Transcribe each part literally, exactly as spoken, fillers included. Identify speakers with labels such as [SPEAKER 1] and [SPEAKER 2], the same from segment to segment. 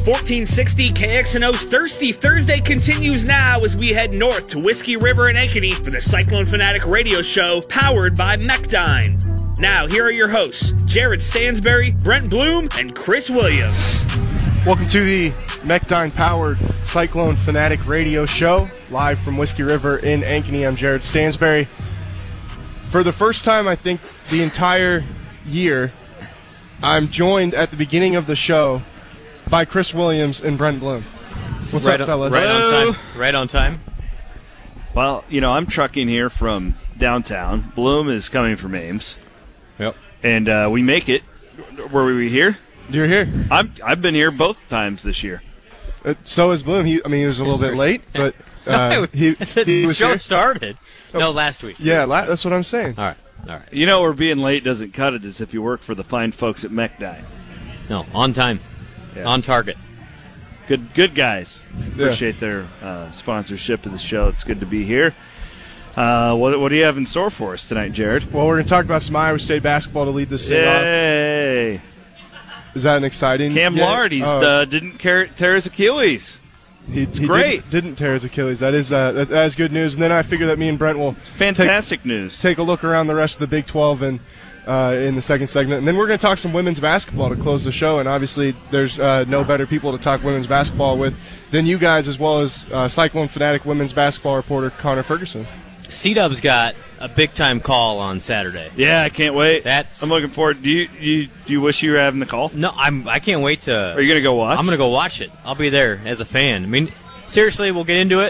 [SPEAKER 1] fourteen sixty K X N O's Thirsty Thursday continues now as we head north to Whiskey River and Ankeny for the Cyclone Fanatic radio show powered by Mechdyne. Now, here are your hosts, Jared Stansberry, Brent Bloom, and Chris Williams.
[SPEAKER 2] Welcome to the Mechdyne-powered Cyclone Fanatic radio show, live from Whiskey River in Ankeny. I'm Jared Stansberry. For the first time, I think, the entire year, I'm joined at the beginning of the show by Chris Williams and Brent Bloom. What's
[SPEAKER 3] right
[SPEAKER 2] up, fellas?
[SPEAKER 3] On, right on time. Right on time.
[SPEAKER 4] Well, you know, I'm trucking here from downtown. Bloom is coming from Ames.
[SPEAKER 3] Yep.
[SPEAKER 4] And uh, we make it. Were we here?
[SPEAKER 2] You're here.
[SPEAKER 4] I'm, I've been here both times this year.
[SPEAKER 2] Uh, so is Bloom. He, I mean, he was a little bit late, but uh, he,
[SPEAKER 3] the
[SPEAKER 2] he was
[SPEAKER 3] show
[SPEAKER 2] here.
[SPEAKER 3] started.
[SPEAKER 2] Oh.
[SPEAKER 3] No, last week.
[SPEAKER 2] Yeah, la- that's what I'm saying.
[SPEAKER 3] All right. All right.
[SPEAKER 4] You know where being late doesn't cut it is if you work for the fine folks at Mechdyne.
[SPEAKER 3] No, on time.
[SPEAKER 4] Yeah.
[SPEAKER 3] On target.
[SPEAKER 4] Good good guys.
[SPEAKER 2] Yeah.
[SPEAKER 4] Appreciate their uh, sponsorship of the show. It's good to be here. Uh, what, what do you have in store for us tonight, Jared?
[SPEAKER 2] Well, we're going to talk about some Iowa State basketball to lead this thing off.
[SPEAKER 4] Yay!
[SPEAKER 2] Is that an exciting?
[SPEAKER 4] Cam
[SPEAKER 2] yeah.
[SPEAKER 4] Lard, he's
[SPEAKER 2] Oh.
[SPEAKER 4] uh, didn't tear, tear his Achilles.
[SPEAKER 2] He, he
[SPEAKER 4] great.
[SPEAKER 2] Didn't, didn't tear his Achilles. That is uh, that, that is good news. And then I figure that me and Brent will
[SPEAKER 4] Fantastic
[SPEAKER 2] take,
[SPEAKER 4] news.
[SPEAKER 2] Take a look around the rest of the Big twelve and uh, in the second segment, and then we're going to talk some women's basketball to close the show. And obviously, there's uh, no better people to talk women's basketball with than you guys, as well as uh, Cyclone Fanatic women's basketball reporter Connor Ferguson.
[SPEAKER 3] C-Dub's got a big-time call on Saturday.
[SPEAKER 4] Yeah, I can't wait.
[SPEAKER 3] That's
[SPEAKER 4] I'm looking forward. Do you, you do you wish you were having the call?
[SPEAKER 3] No, I'm. I can't wait to.
[SPEAKER 4] Are you gonna go watch?
[SPEAKER 3] I'm gonna go watch it. I'll be there as a fan. I mean, seriously, we'll get into it.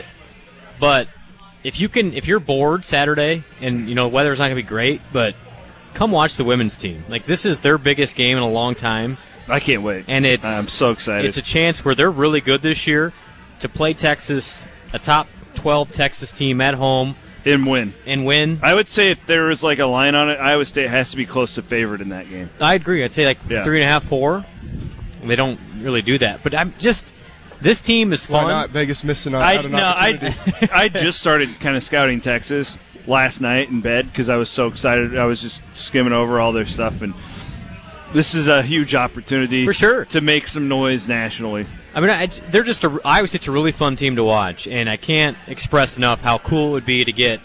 [SPEAKER 3] But if you can, if you're bored Saturday and you know the weather's not gonna be great, but come watch the women's team. Like this is their biggest game in a long time.
[SPEAKER 4] I can't wait.
[SPEAKER 3] And it's
[SPEAKER 4] I'm so excited.
[SPEAKER 3] It's a chance where they're really good this year to play Texas, a top twelve Texas team at home.
[SPEAKER 4] And win.
[SPEAKER 3] And win.
[SPEAKER 4] I would say if there was like a line on it, Iowa State has to be close to favorite in that game.
[SPEAKER 3] I agree. I'd say like
[SPEAKER 4] yeah.
[SPEAKER 3] three and a half, four. They don't really do that. But I'm just, this team is fun.
[SPEAKER 2] Why not? Vegas missing out
[SPEAKER 4] I,
[SPEAKER 2] on an
[SPEAKER 4] no,
[SPEAKER 2] opportunity.
[SPEAKER 4] I, I just started kind of scouting Texas last night in bed because I was so excited. I was just skimming over all their stuff. And this is a huge opportunity
[SPEAKER 3] for sure
[SPEAKER 4] to make some noise nationally.
[SPEAKER 3] I mean, I, they're just a, Iowa State's a really fun team to watch, and I can't express enough how cool it would be to get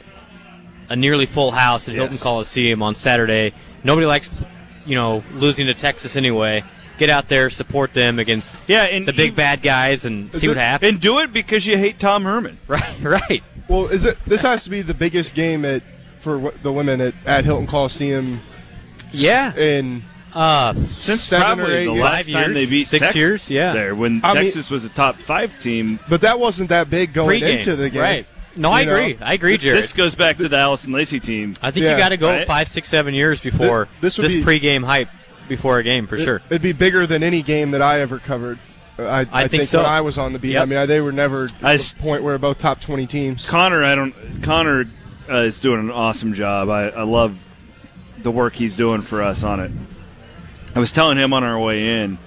[SPEAKER 3] a nearly full house at
[SPEAKER 4] yes.
[SPEAKER 3] Hilton Coliseum on Saturday. Nobody likes, you know, losing to Texas anyway. Get out there, support them against
[SPEAKER 4] yeah, and
[SPEAKER 3] the big
[SPEAKER 4] you,
[SPEAKER 3] bad guys, and see
[SPEAKER 2] it,
[SPEAKER 3] what happens.
[SPEAKER 4] And do it because you hate Tom Herman.
[SPEAKER 3] Right, right.
[SPEAKER 2] Well, is it? This has to be the biggest game at for w- the women at, at Hilton Coliseum.
[SPEAKER 3] Yeah.
[SPEAKER 2] In
[SPEAKER 3] uh,
[SPEAKER 4] since
[SPEAKER 2] seven
[SPEAKER 4] probably
[SPEAKER 2] or eight
[SPEAKER 4] the
[SPEAKER 2] years?
[SPEAKER 4] last time
[SPEAKER 3] years,
[SPEAKER 4] they beat
[SPEAKER 3] six
[SPEAKER 4] Texas
[SPEAKER 3] years, yeah.
[SPEAKER 4] there when
[SPEAKER 2] I
[SPEAKER 4] Texas
[SPEAKER 2] mean,
[SPEAKER 4] was a top five team.
[SPEAKER 2] But that wasn't that big going
[SPEAKER 3] Pre-game,
[SPEAKER 2] into the game,
[SPEAKER 3] right? No, I
[SPEAKER 2] you
[SPEAKER 3] agree.
[SPEAKER 2] know?
[SPEAKER 3] I agree, Jared.
[SPEAKER 4] This goes back to the Allison Lacey team.
[SPEAKER 3] I think
[SPEAKER 2] Yeah.
[SPEAKER 3] you got to go
[SPEAKER 4] Right?
[SPEAKER 3] five, six, seven years before
[SPEAKER 2] This-
[SPEAKER 3] this,
[SPEAKER 2] this would be-
[SPEAKER 3] pre-game hype before a game for
[SPEAKER 2] It,
[SPEAKER 3] sure.
[SPEAKER 2] It'd be bigger than any game that I ever covered. Uh, I, I,
[SPEAKER 3] I think so.
[SPEAKER 2] when I was on the beat.
[SPEAKER 3] Yep.
[SPEAKER 2] I mean, I, they were never
[SPEAKER 4] I
[SPEAKER 2] at
[SPEAKER 4] s-
[SPEAKER 2] the point where both top twenty teams.
[SPEAKER 4] Connor, I don't. Connor uh, is doing an awesome job. I, I love the work he's doing for us on it. I was telling him on our way in,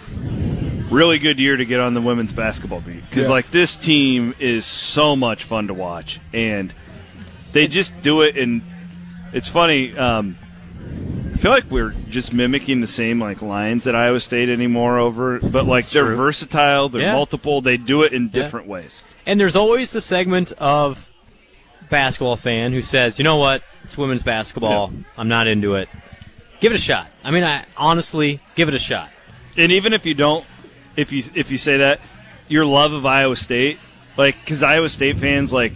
[SPEAKER 4] really good year to get on the women's basketball beat because
[SPEAKER 2] Yeah.
[SPEAKER 4] like this team is so much fun to watch and they just do it. And it's funny. Um, I feel like we're just mimicking the same like lines at Iowa State anymore over, but like
[SPEAKER 3] It's
[SPEAKER 4] they're
[SPEAKER 3] true.
[SPEAKER 4] versatile, they're
[SPEAKER 3] Yeah.
[SPEAKER 4] multiple, they do it in
[SPEAKER 3] Yeah.
[SPEAKER 4] different ways.
[SPEAKER 3] And there's always the segment of basketball fan who says, you know what, it's women's basketball.
[SPEAKER 4] Yeah.
[SPEAKER 3] I'm not into it. Give it a shot. I mean, I honestly, give it a shot.
[SPEAKER 4] And even if you don't, if you if you say that, your love of Iowa State, like, because Iowa State fans, like,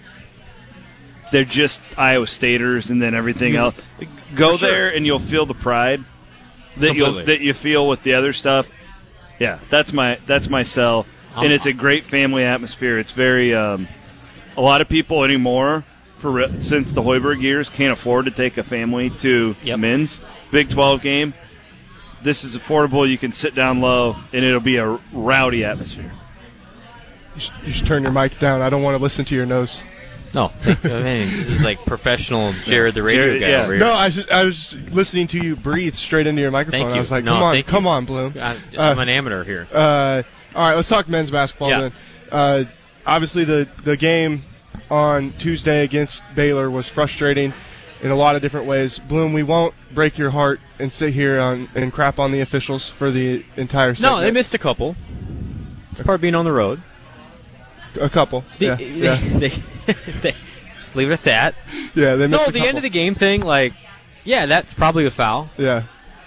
[SPEAKER 4] they're just Iowa Staters, and then everything else. Go
[SPEAKER 3] For sure.
[SPEAKER 4] there, and you'll feel the pride that you
[SPEAKER 3] Completely.
[SPEAKER 4] that you feel with the other stuff. Yeah, that's my that's my sell,
[SPEAKER 3] Um,
[SPEAKER 4] and it's a great family atmosphere. It's very um, a lot of people anymore. For re- since the Hoiberg years, can't afford to take a family to
[SPEAKER 3] Yep.
[SPEAKER 4] men's Big twelve game. This is affordable. You can sit down low, and it'll be a rowdy atmosphere.
[SPEAKER 2] You should, you should turn your mic down. I don't want to listen to your nose.
[SPEAKER 3] No, I mean, this is like professional Jared the radio
[SPEAKER 4] Jared,
[SPEAKER 3] guy
[SPEAKER 4] yeah.
[SPEAKER 3] over here.
[SPEAKER 2] No, I, just, I was listening to you breathe straight into your microphone.
[SPEAKER 3] Thank you.
[SPEAKER 2] I was like,
[SPEAKER 3] No,
[SPEAKER 2] come on,
[SPEAKER 3] thank you.
[SPEAKER 2] come on, Bloom.
[SPEAKER 3] I,
[SPEAKER 2] Uh,
[SPEAKER 3] I'm an amateur here.
[SPEAKER 2] Uh, all right, let's talk men's basketball
[SPEAKER 3] Yeah.
[SPEAKER 2] then. Uh, obviously, the, the game on Tuesday against Baylor was frustrating in a lot of different ways. Bloom, we won't break your heart and sit here on, and crap on the officials for the entire segment.
[SPEAKER 3] No, they missed a couple. It's part of being on the road.
[SPEAKER 2] A couple.
[SPEAKER 3] The,
[SPEAKER 2] yeah.
[SPEAKER 3] they,
[SPEAKER 2] yeah.
[SPEAKER 3] They, they, just leave it at that.
[SPEAKER 2] Yeah, they missed
[SPEAKER 3] No,
[SPEAKER 2] a
[SPEAKER 3] the
[SPEAKER 2] couple.
[SPEAKER 3] end of the game thing, like, yeah, that's probably a foul.
[SPEAKER 2] Yeah.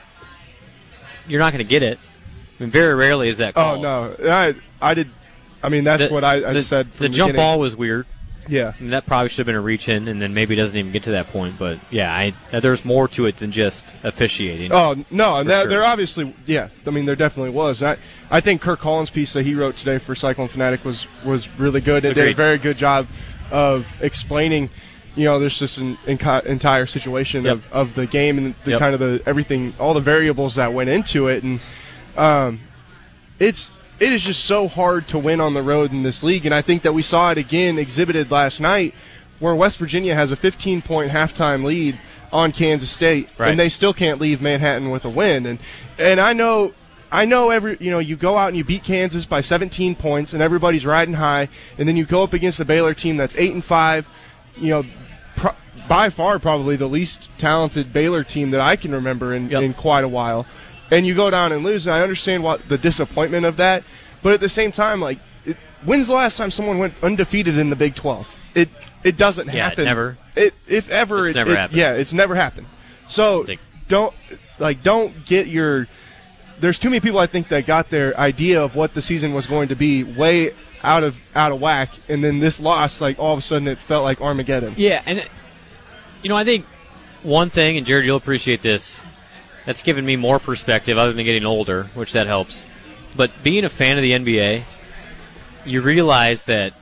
[SPEAKER 3] You're not going to get it. I mean, very rarely is that called.
[SPEAKER 2] Oh, no. I, I did. I mean, that's
[SPEAKER 3] The-
[SPEAKER 2] what I, I
[SPEAKER 3] the,
[SPEAKER 2] said from
[SPEAKER 3] The
[SPEAKER 2] the
[SPEAKER 3] jump
[SPEAKER 2] beginning.
[SPEAKER 3] ball was weird.
[SPEAKER 2] Yeah.
[SPEAKER 3] I mean, that probably should have been a reach in, and then maybe doesn't even get to that point. But, yeah, I, there's more to it than just officiating.
[SPEAKER 2] Oh, no, and
[SPEAKER 3] For
[SPEAKER 2] there,
[SPEAKER 3] sure.
[SPEAKER 2] there obviously, yeah, I mean, there definitely was. I, I think Kirk Collins' piece that he wrote today for Cyclone Fanatic was, was really good. It did a
[SPEAKER 3] Agreed.
[SPEAKER 2] very good job of explaining, you know, there's just an enci- entire situation
[SPEAKER 3] Yep.
[SPEAKER 2] of, of the game and the
[SPEAKER 3] Yep.
[SPEAKER 2] kind of the everything, all the variables that went into it. And um, it's it is just so hard to win on the road in this league. And I think that we saw it again exhibited last night where West Virginia has a fifteen-point halftime lead on Kansas State,
[SPEAKER 3] Right.
[SPEAKER 2] and they still can't leave Manhattan with a win. And and I know, I know every you know you go out and you beat Kansas by seventeen points, and everybody's riding high, and then you go up against a Baylor team that's eight and five, you know, pro- by far probably the least talented Baylor team that I can remember in,
[SPEAKER 3] Yep.
[SPEAKER 2] in quite a while, and you go down and lose. And I understand what the disappointment of that, but at the same time, like, it, when's the last time someone went undefeated in the Big twelve? It it doesn't
[SPEAKER 3] Yeah,
[SPEAKER 2] happen.
[SPEAKER 3] never.
[SPEAKER 2] It if ever
[SPEAKER 3] It's
[SPEAKER 2] it,
[SPEAKER 3] never
[SPEAKER 2] it-
[SPEAKER 3] happened.
[SPEAKER 2] Yeah, it's never happened. So
[SPEAKER 3] Think-
[SPEAKER 2] don't like don't get your. There's too many people I think that got their idea of what the season was going to be way out of out of whack, and then this loss, like all of a sudden, it felt like Armageddon.
[SPEAKER 3] Yeah, and, it- you know, I think one thing, and Jared, you'll appreciate this, that's given me more perspective other than getting older, which that helps. But being a fan of the N B A, you realize that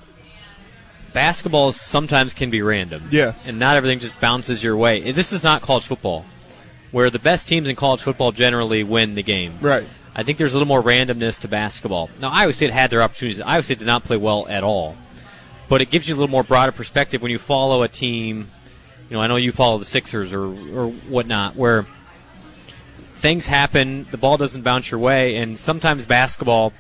[SPEAKER 3] basketball sometimes can be random.
[SPEAKER 2] Yeah.
[SPEAKER 3] And not everything just bounces your way. And this is not college football, where the best teams in college football generally win the game.
[SPEAKER 2] Right.
[SPEAKER 3] I think there's a little more randomness to basketball. Now, Iowa State had their opportunities. Iowa State did not play well at all. But it gives you a little more broader perspective when you follow a team. You know, I know you follow the Sixers or, or whatnot, where things happen, the ball doesn't bounce your way, and sometimes basketball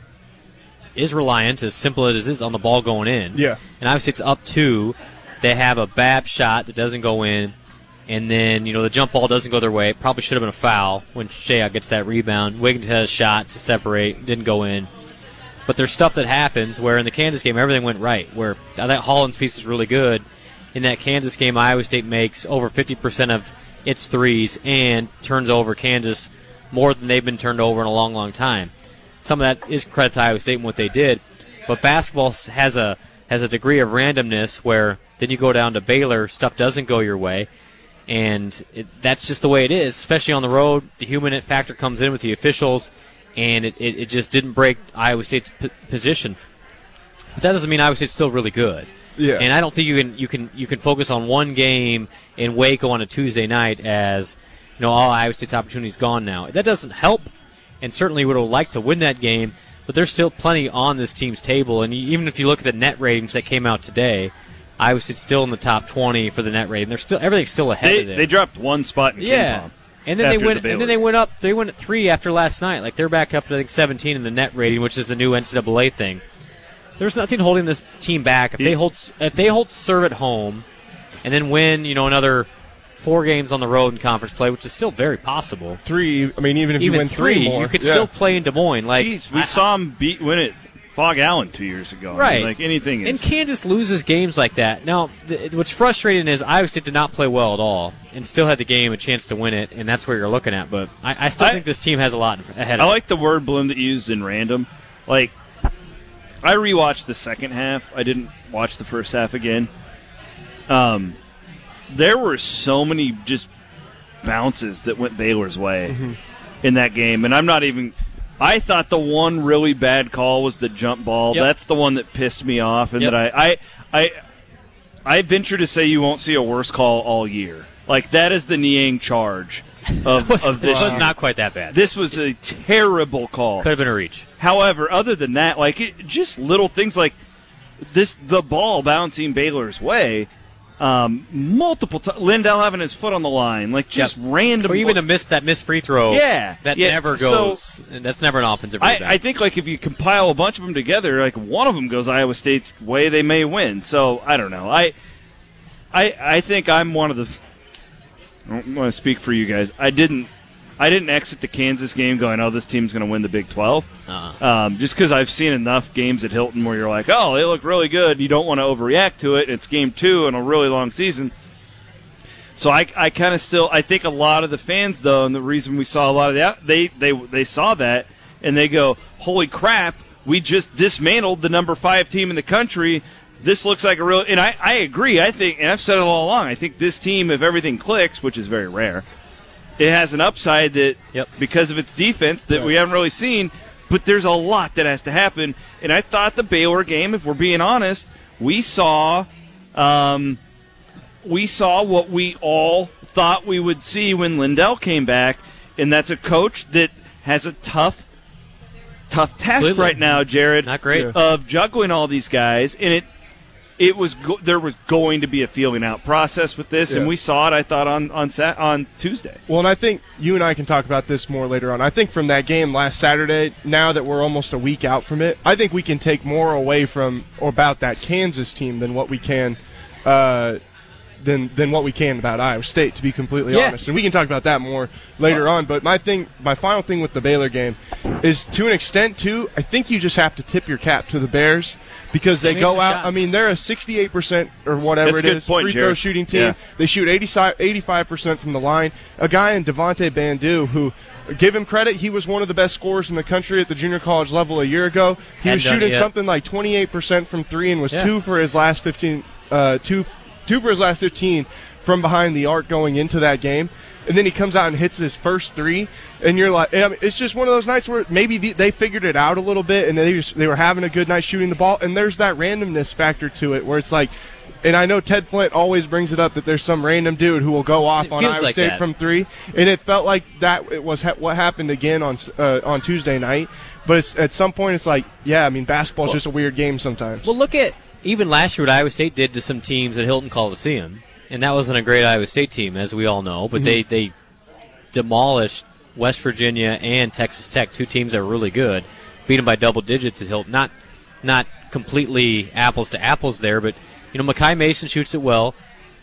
[SPEAKER 3] is reliant, as simple as it is, on the ball going in.
[SPEAKER 2] Yeah.
[SPEAKER 3] And obviously it's up two. They have a bad shot that doesn't go in, and then, you know, the jump ball doesn't go their way. It probably should have been a foul when Shea gets that rebound. Wiggins had a shot to separate, didn't go in. But there's stuff that happens where in the Kansas game everything went right, where I think Holland's piece is really good. In that Kansas game, Iowa State makes over fifty percent of its threes and turns over Kansas more than they've been turned over in a long, long time. Some of that is credit to Iowa State and what they did. But basketball has a has a degree of randomness where then you go down to Baylor, stuff doesn't go your way. And it, that's just the way it is, especially on the road. The human factor comes in with the officials, and it, it, it just didn't break Iowa State's p- position. But that doesn't mean Iowa State's still really good.
[SPEAKER 2] Yeah.
[SPEAKER 3] And I don't think you can you can you can focus on one game in Waco on a Tuesday night as, you know, all Iowa State's opportunity's gone now. That doesn't help, and certainly would have liked to win that game. But there's still plenty on this team's table, and even if you look at the net ratings that came out today, Iowa State's still in the top twenty for the net rating. They're still everything's still ahead
[SPEAKER 4] They,
[SPEAKER 3] of them.
[SPEAKER 4] they dropped one spot in
[SPEAKER 3] Yeah,
[SPEAKER 4] KenPom
[SPEAKER 3] and then they
[SPEAKER 4] after
[SPEAKER 3] went
[SPEAKER 4] the
[SPEAKER 3] and then they
[SPEAKER 4] Baylor.
[SPEAKER 3] went up. They went at three after last night. Like they're back up to I think seventeen in the net rating, which is the new N C double A thing. There's nothing holding this team back. If they hold if they hold serve at home, and then win, you know, another four games on the road in conference play, which is still very possible.
[SPEAKER 2] Three. I mean, even if you
[SPEAKER 3] Even
[SPEAKER 2] win three,
[SPEAKER 3] three,
[SPEAKER 2] more,
[SPEAKER 3] you could
[SPEAKER 2] yeah.
[SPEAKER 3] still play in Des Moines. Like
[SPEAKER 4] Jeez, we
[SPEAKER 3] I-
[SPEAKER 4] saw him beat win it Fog Allen two years ago. I mean,
[SPEAKER 3] Right.
[SPEAKER 4] like anything is.
[SPEAKER 3] And Kansas loses games like that. Now, th- what's frustrating is Iowa State did not play well at all and still had the game a chance to win it, and that's where you're looking at. But I, I still
[SPEAKER 4] I-
[SPEAKER 3] think this team has a lot ahead
[SPEAKER 4] I
[SPEAKER 3] of
[SPEAKER 4] like the word Bloom that you used in random. Like, I rewatched the second half. I didn't watch the first half again. Um, there were so many just bounces that went Baylor's way
[SPEAKER 2] Mm-hmm.
[SPEAKER 4] in that game, and I'm not even. I thought the one really bad call was the jump ball.
[SPEAKER 3] Yep.
[SPEAKER 4] That's the one that pissed me off, and
[SPEAKER 3] Yep.
[SPEAKER 4] that I, I, I, I venture to say you won't see a worse call all year. Like that is the Niang charge of,
[SPEAKER 3] was,
[SPEAKER 4] of this
[SPEAKER 3] it was
[SPEAKER 4] year.
[SPEAKER 3] not quite that bad.
[SPEAKER 4] This was a terrible call.
[SPEAKER 3] Could have been a reach.
[SPEAKER 4] However, other than that, like it, just little things like this, the ball bouncing Baylor's way, um, multiple times. Lindell having his foot on the line, like just
[SPEAKER 3] Yep.
[SPEAKER 4] random.
[SPEAKER 3] Or even a miss that missed free throw.
[SPEAKER 4] Yeah,
[SPEAKER 3] that
[SPEAKER 4] yeah.
[SPEAKER 3] never
[SPEAKER 4] So-
[SPEAKER 3] goes. and that's never an offensive
[SPEAKER 4] I,
[SPEAKER 3] rebound.
[SPEAKER 4] I think like if you compile a bunch of them together, like one of them goes Iowa State's way, they may win. So I don't know. I, I, I think I'm one of the. I don't want to speak for you guys. I didn't. I didn't exit the Kansas game going, oh, this team's going to win the Big twelve.
[SPEAKER 3] Uh-uh.
[SPEAKER 4] Um, just because I've seen enough games at Hilton where you're like, oh, they look really good. You don't want to overreact to it. It's game two in a really long season. So I, I kind of still, I think a lot of the fans, though, and the reason we saw a lot of that, they, they, they saw that, and they go, holy crap, we just dismantled the number five team in the country. This looks like a real, and I, I agree. I think, and I've said it all along, I think this team, if everything clicks, which is very rare, it has an upside that,
[SPEAKER 3] yep.
[SPEAKER 4] because of its defense, that yeah. we haven't really seen. But there's a lot that has to happen. And I thought the Baylor game, if we're being honest, we saw, um, we saw what we all thought we would see when Lindell came back, and that's a coach that has a tough, tough task Completely. right now, Jared.
[SPEAKER 3] Not great.
[SPEAKER 4] Of juggling all these guys, and it. It was go- there was going to be a feeling out process with this, yeah. and we saw it. I thought on on Sat- on Tuesday.
[SPEAKER 2] Well, and I think you and I can talk about this more later on. I think from that game last Saturday, now that we're almost a week out from it, I think we can take more away from or about that Kansas team than what we can, uh, than than what we can about Iowa State. To be completely
[SPEAKER 3] yeah.
[SPEAKER 2] honest, and we can talk about that more later well, on. But my thing, my final thing with the Baylor game, is to an extent too. I think you just have to tip your cap to the Bears. Because they, they go out, shots. I mean, they're a sixty-eight percent or whatever
[SPEAKER 4] That's
[SPEAKER 2] it is
[SPEAKER 4] point,
[SPEAKER 2] free throw
[SPEAKER 4] Jared.
[SPEAKER 2] shooting team.
[SPEAKER 4] Yeah.
[SPEAKER 2] They shoot eighty-five percent from the line. A guy in Devontae Bandu, who, give him credit, he was one of the best scorers in the country at the junior college level a year ago. He
[SPEAKER 3] Hadn't
[SPEAKER 2] was shooting
[SPEAKER 3] it
[SPEAKER 2] something like twenty-eight percent from three and was
[SPEAKER 3] yeah.
[SPEAKER 2] two for his last fifteen, uh, two, two for his last fifteen from behind the arc going into that game. And then he comes out and hits his first three, and you're like, I mean, it's just one of those nights where maybe the, they figured it out a little bit, and they just, they were having a good night shooting the ball, and there's that randomness factor to it where it's like, and I know Ted Flint always brings it up that there's some random dude who will go off
[SPEAKER 3] it
[SPEAKER 2] on Iowa
[SPEAKER 3] like
[SPEAKER 2] State
[SPEAKER 3] that.
[SPEAKER 2] from three, and it felt like that it was ha- what happened again on uh, on Tuesday night. But it's, at some point, it's like, yeah, I mean, basketball is
[SPEAKER 3] well,
[SPEAKER 2] just a weird game sometimes.
[SPEAKER 3] Well, look at even last year what Iowa State did to some teams at Hilton Coliseum, and that wasn't a great Iowa State team, as we all know, but mm-hmm. they they. demolished West Virginia and Texas Tech, two teams that were really good, beat them by double digits at Hilton. Not not completely apples to apples there, but you know Makai Mason shoots it well,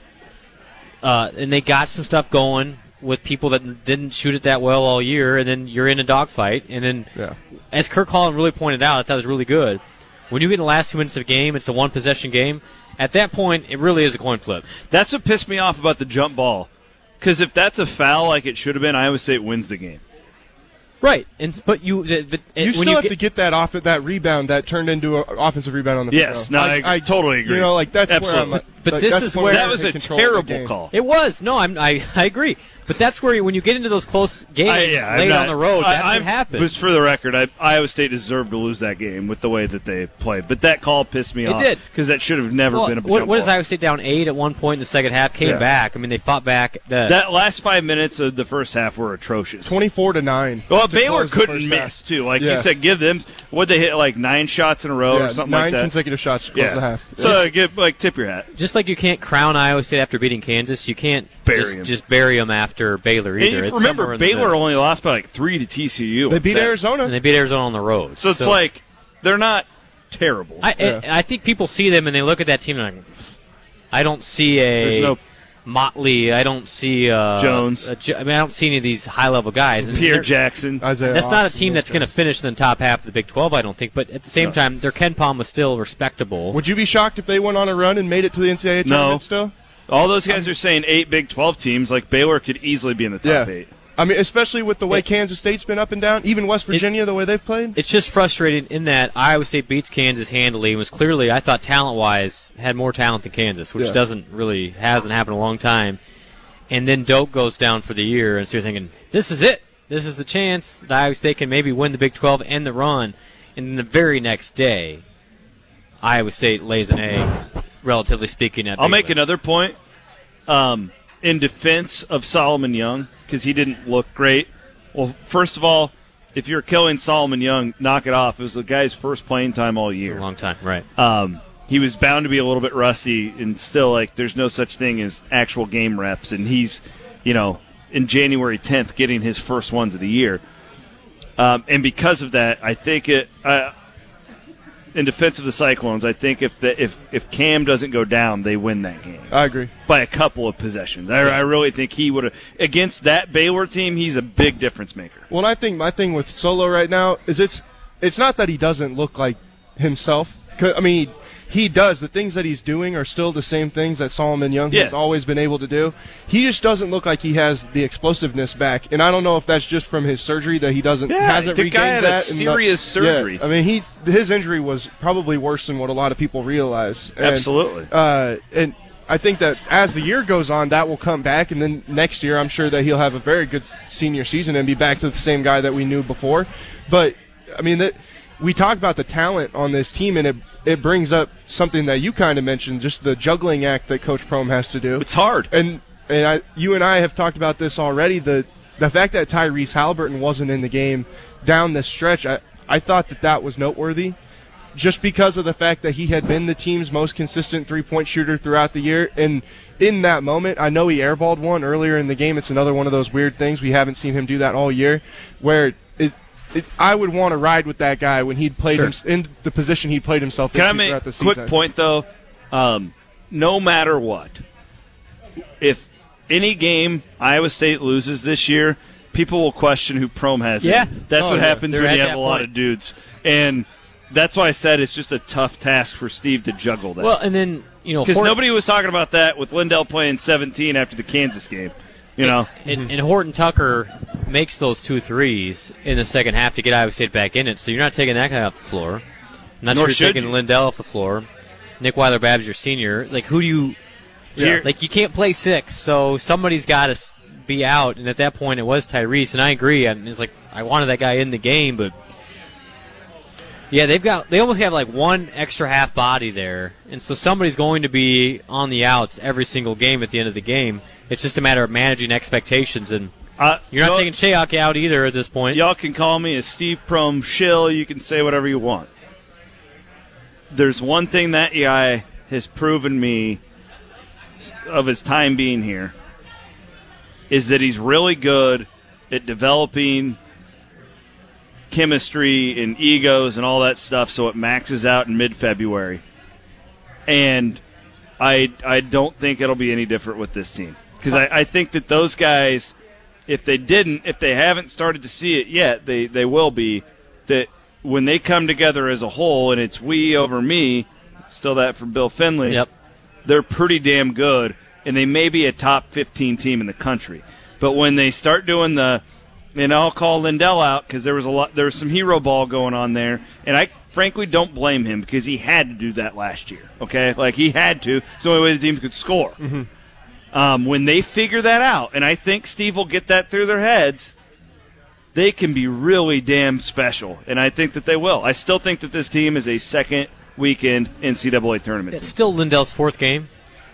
[SPEAKER 3] uh, and they got some stuff going with people that didn't shoot it that well all year, and then you're in a dogfight. And then,
[SPEAKER 2] yeah.
[SPEAKER 3] as Kirk Holland really pointed out, I thought it was really good. When you get in the last two minutes of a game, it's a one-possession game. At that point, it really is a coin flip.
[SPEAKER 4] That's what pissed me off about the jump ball. Because if that's a foul like it should have been, Iowa State wins the game.
[SPEAKER 3] Right, and but you but,
[SPEAKER 2] you
[SPEAKER 3] when
[SPEAKER 2] still
[SPEAKER 3] you
[SPEAKER 2] have
[SPEAKER 3] get,
[SPEAKER 2] to get that off that rebound that turned into an offensive rebound on the
[SPEAKER 4] yes,
[SPEAKER 2] field.
[SPEAKER 4] no, I, I totally agree.
[SPEAKER 2] You know, like that's
[SPEAKER 4] Absolutely.
[SPEAKER 2] where I'm.
[SPEAKER 3] But
[SPEAKER 2] like,
[SPEAKER 3] this is where
[SPEAKER 4] that was a terrible call.
[SPEAKER 3] It was no, I'm, I I agree. But that's where you, when you get into those close games
[SPEAKER 4] I, yeah,
[SPEAKER 3] late
[SPEAKER 4] not,
[SPEAKER 3] on the road, that's
[SPEAKER 4] I,
[SPEAKER 3] what happens.
[SPEAKER 4] But for the record, I, Iowa State deserved to lose that game with the way that they played. But that call pissed me
[SPEAKER 3] it
[SPEAKER 4] off.
[SPEAKER 3] It did.
[SPEAKER 4] Because that should have never
[SPEAKER 3] well,
[SPEAKER 4] been a
[SPEAKER 3] what,
[SPEAKER 4] jump
[SPEAKER 3] what is
[SPEAKER 4] ball.
[SPEAKER 3] Iowa State down eight at one point in the second half? Came
[SPEAKER 2] yeah.
[SPEAKER 3] back. I mean, they fought back. The,
[SPEAKER 4] that last five minutes of the first half were atrocious.
[SPEAKER 2] Twenty-four to nine.
[SPEAKER 4] Well, Baylor couldn't miss too. Like
[SPEAKER 2] yeah.
[SPEAKER 4] you said, give them what they hit like nine shots in a row
[SPEAKER 2] yeah,
[SPEAKER 4] or something
[SPEAKER 2] nine
[SPEAKER 4] like that.
[SPEAKER 2] Nine consecutive shots to close
[SPEAKER 4] yeah.
[SPEAKER 2] the half.
[SPEAKER 4] So
[SPEAKER 2] Just,
[SPEAKER 4] give, like tip your hat.
[SPEAKER 3] Just like you can't crown Iowa State after beating Kansas, you can't
[SPEAKER 4] bury
[SPEAKER 3] just,
[SPEAKER 4] him.
[SPEAKER 3] just bury them after Baylor either.
[SPEAKER 4] And
[SPEAKER 3] it's
[SPEAKER 4] remember, Baylor only lost by like three to T C U.
[SPEAKER 2] They beat
[SPEAKER 4] that.
[SPEAKER 2] Arizona.
[SPEAKER 3] And they beat Arizona on the road.
[SPEAKER 4] So it's
[SPEAKER 3] so,
[SPEAKER 4] like they're not terrible.
[SPEAKER 3] I,
[SPEAKER 2] yeah.
[SPEAKER 3] I, I think people see them and they look at that team and like, I don't see a
[SPEAKER 4] There's no
[SPEAKER 3] Motley. I don't see uh,
[SPEAKER 4] Jones.
[SPEAKER 3] A, I mean, I don't see any of these high-level guys. And
[SPEAKER 4] Pierre Jackson.
[SPEAKER 2] Isaiah
[SPEAKER 3] that's not a
[SPEAKER 2] Austin,
[SPEAKER 3] team that's going to finish in the top half of the Big twelve, I don't think. But at the same
[SPEAKER 4] No.
[SPEAKER 3] time, their Ken Palm was still respectable.
[SPEAKER 2] Would you be shocked if they went on a run and made it to the N C double A
[SPEAKER 4] No.
[SPEAKER 2] tournament still?
[SPEAKER 4] All those guys are saying eight Big twelve teams. Like Baylor could easily be in the top
[SPEAKER 2] Yeah.
[SPEAKER 4] eight.
[SPEAKER 2] I mean, especially with the way
[SPEAKER 3] It-
[SPEAKER 2] Kansas State's been up and down, even West Virginia, the way they've played.
[SPEAKER 3] It's just frustrating in that Iowa State beats Kansas handily and was clearly, I thought, talent-wise, had more talent than Kansas, which
[SPEAKER 2] Yeah.
[SPEAKER 3] doesn't really, hasn't happened in a long time. And then Doak goes down for the year, and so you're thinking, this is it. This is the chance that Iowa State can maybe win the Big twelve and the run. And then the very next day, Iowa State lays an egg, relatively speaking, at
[SPEAKER 4] I'll make
[SPEAKER 3] Baylor.
[SPEAKER 4] another point um, in defense of Solomon Young because he didn't look great. Well, first of all, if you're killing Solomon Young, knock it off. It was the guy's first playing time all
[SPEAKER 3] A
[SPEAKER 4] year.
[SPEAKER 3] long time, right.
[SPEAKER 4] Um, he was bound to be a little bit rusty, and still, like, there's no such thing as actual game reps. And he's, you know, in January tenth getting his first ones of the year. Um, and because of that, I think it uh, in defense of the Cyclones, I think if the, if if Cam doesn't go down, they win that game.
[SPEAKER 2] I agree.
[SPEAKER 4] By a couple of possessions. I, I really think he would have – against that Baylor team, he's a big difference maker.
[SPEAKER 2] Well, I think my thing with Solo right now is it's it's not that he doesn't look like himself. 'Cause, I mean, he, he does. The things that he's doing are still the same things that Solomon Young
[SPEAKER 4] Yeah.
[SPEAKER 2] has always been able to do. He just doesn't look like he has the explosiveness back. And I don't know if that's just from his surgery that he doesn't
[SPEAKER 4] Yeah,
[SPEAKER 2] hasn't
[SPEAKER 4] the
[SPEAKER 2] regained
[SPEAKER 4] guy had a
[SPEAKER 2] that. and
[SPEAKER 4] serious
[SPEAKER 2] the-
[SPEAKER 4] surgery.
[SPEAKER 2] Yeah, I mean, he his injury was probably worse than what a lot of people realize. And,
[SPEAKER 4] Absolutely.
[SPEAKER 2] Uh, and I think that as the year goes on, that will come back, and then next year I'm sure that he'll have a very good senior season and be back to the same guy that we knew before. But, I mean, that we talk about the talent on this team, and it it brings up something that you kind of mentioned, just the juggling act that Coach Prohm has to do.
[SPEAKER 4] It's hard.
[SPEAKER 2] And and I, you and I have talked about this already, the the fact that Tyrese Halliburton wasn't in the game down the stretch, I, I thought that that was noteworthy. Just because of the fact that he had been the team's most consistent three-point shooter throughout the year. And in that moment, I know he airballed one earlier in the game. It's another one of those weird things. We haven't seen him do that all year, where it, it, I would want to ride with that guy when he'd played
[SPEAKER 3] Sure.
[SPEAKER 2] him, in the position he'd played himself
[SPEAKER 4] Can I
[SPEAKER 2] into
[SPEAKER 4] make
[SPEAKER 2] throughout the
[SPEAKER 4] a
[SPEAKER 2] season.
[SPEAKER 4] quick point, though? Um, no matter what, if any game Iowa State loses this year, people will question who Prohm has.
[SPEAKER 3] Yeah.
[SPEAKER 4] in. That's
[SPEAKER 2] Oh,
[SPEAKER 4] what
[SPEAKER 2] yeah.
[SPEAKER 4] happens
[SPEAKER 3] They're
[SPEAKER 4] when
[SPEAKER 3] at
[SPEAKER 4] you have
[SPEAKER 3] that
[SPEAKER 4] a lot
[SPEAKER 3] point.
[SPEAKER 4] of dudes. And that's why I said it's just a tough task for Steve to juggle that.
[SPEAKER 3] Well, and then, you know,
[SPEAKER 4] Because
[SPEAKER 3] Hort-
[SPEAKER 4] nobody was talking about that with Lindell playing seventeen after the Kansas game. You know,
[SPEAKER 3] and, and Horton Tucker makes those two threes in the second half to get Iowa State back in it, so you're not taking that guy off the floor. I'm not
[SPEAKER 4] Nor
[SPEAKER 3] sure you're
[SPEAKER 4] should
[SPEAKER 3] taking
[SPEAKER 4] you.
[SPEAKER 3] Lindell off the floor. Nick Weiler-Babs, your senior. Like, who do you
[SPEAKER 4] Yeah.
[SPEAKER 3] Like, you can't play six, so somebody's got to be out. And at that point, it was Tyrese. And I agree. I mean, it's like I wanted that guy in the game, but yeah, they've got they almost have like one extra half body there, and so somebody's going to be on the outs every single game at the end of the game. It's just a matter of managing expectations, and
[SPEAKER 4] uh,
[SPEAKER 3] you're not
[SPEAKER 4] y'all-
[SPEAKER 3] taking Shayok out either at this point.
[SPEAKER 4] Y'all can call me a Steve Prohm shill. You can say whatever you want. There's one thing that guy has proven me of his time being here is that he's really good at developing chemistry and egos and all that stuff so it maxes out in mid-February. And I I don't think it'll be any different with this team. Because I, I think that those guys, if they didn't, if they haven't started to see it yet, they, they will be, that when they come together as a whole and it's we over me, still that from Bill Finley,
[SPEAKER 3] Yep.
[SPEAKER 4] they're pretty damn good, and they may be a top fifteen team in the country. But when they start doing the, and I'll call Lindell out because there was a lot, there was some hero ball going on there, and I frankly don't blame him because he had to do that last year. Okay, like he had to. It's the only way the team could score.
[SPEAKER 2] Mm-hmm.
[SPEAKER 4] Um, when they figure that out, and I think Steve will get that through their heads, they can be really damn special, and I think that they will. I still think that this team is a second weekend N C double A tournament
[SPEAKER 3] It's
[SPEAKER 4] team.
[SPEAKER 3] still Lindell's fourth game,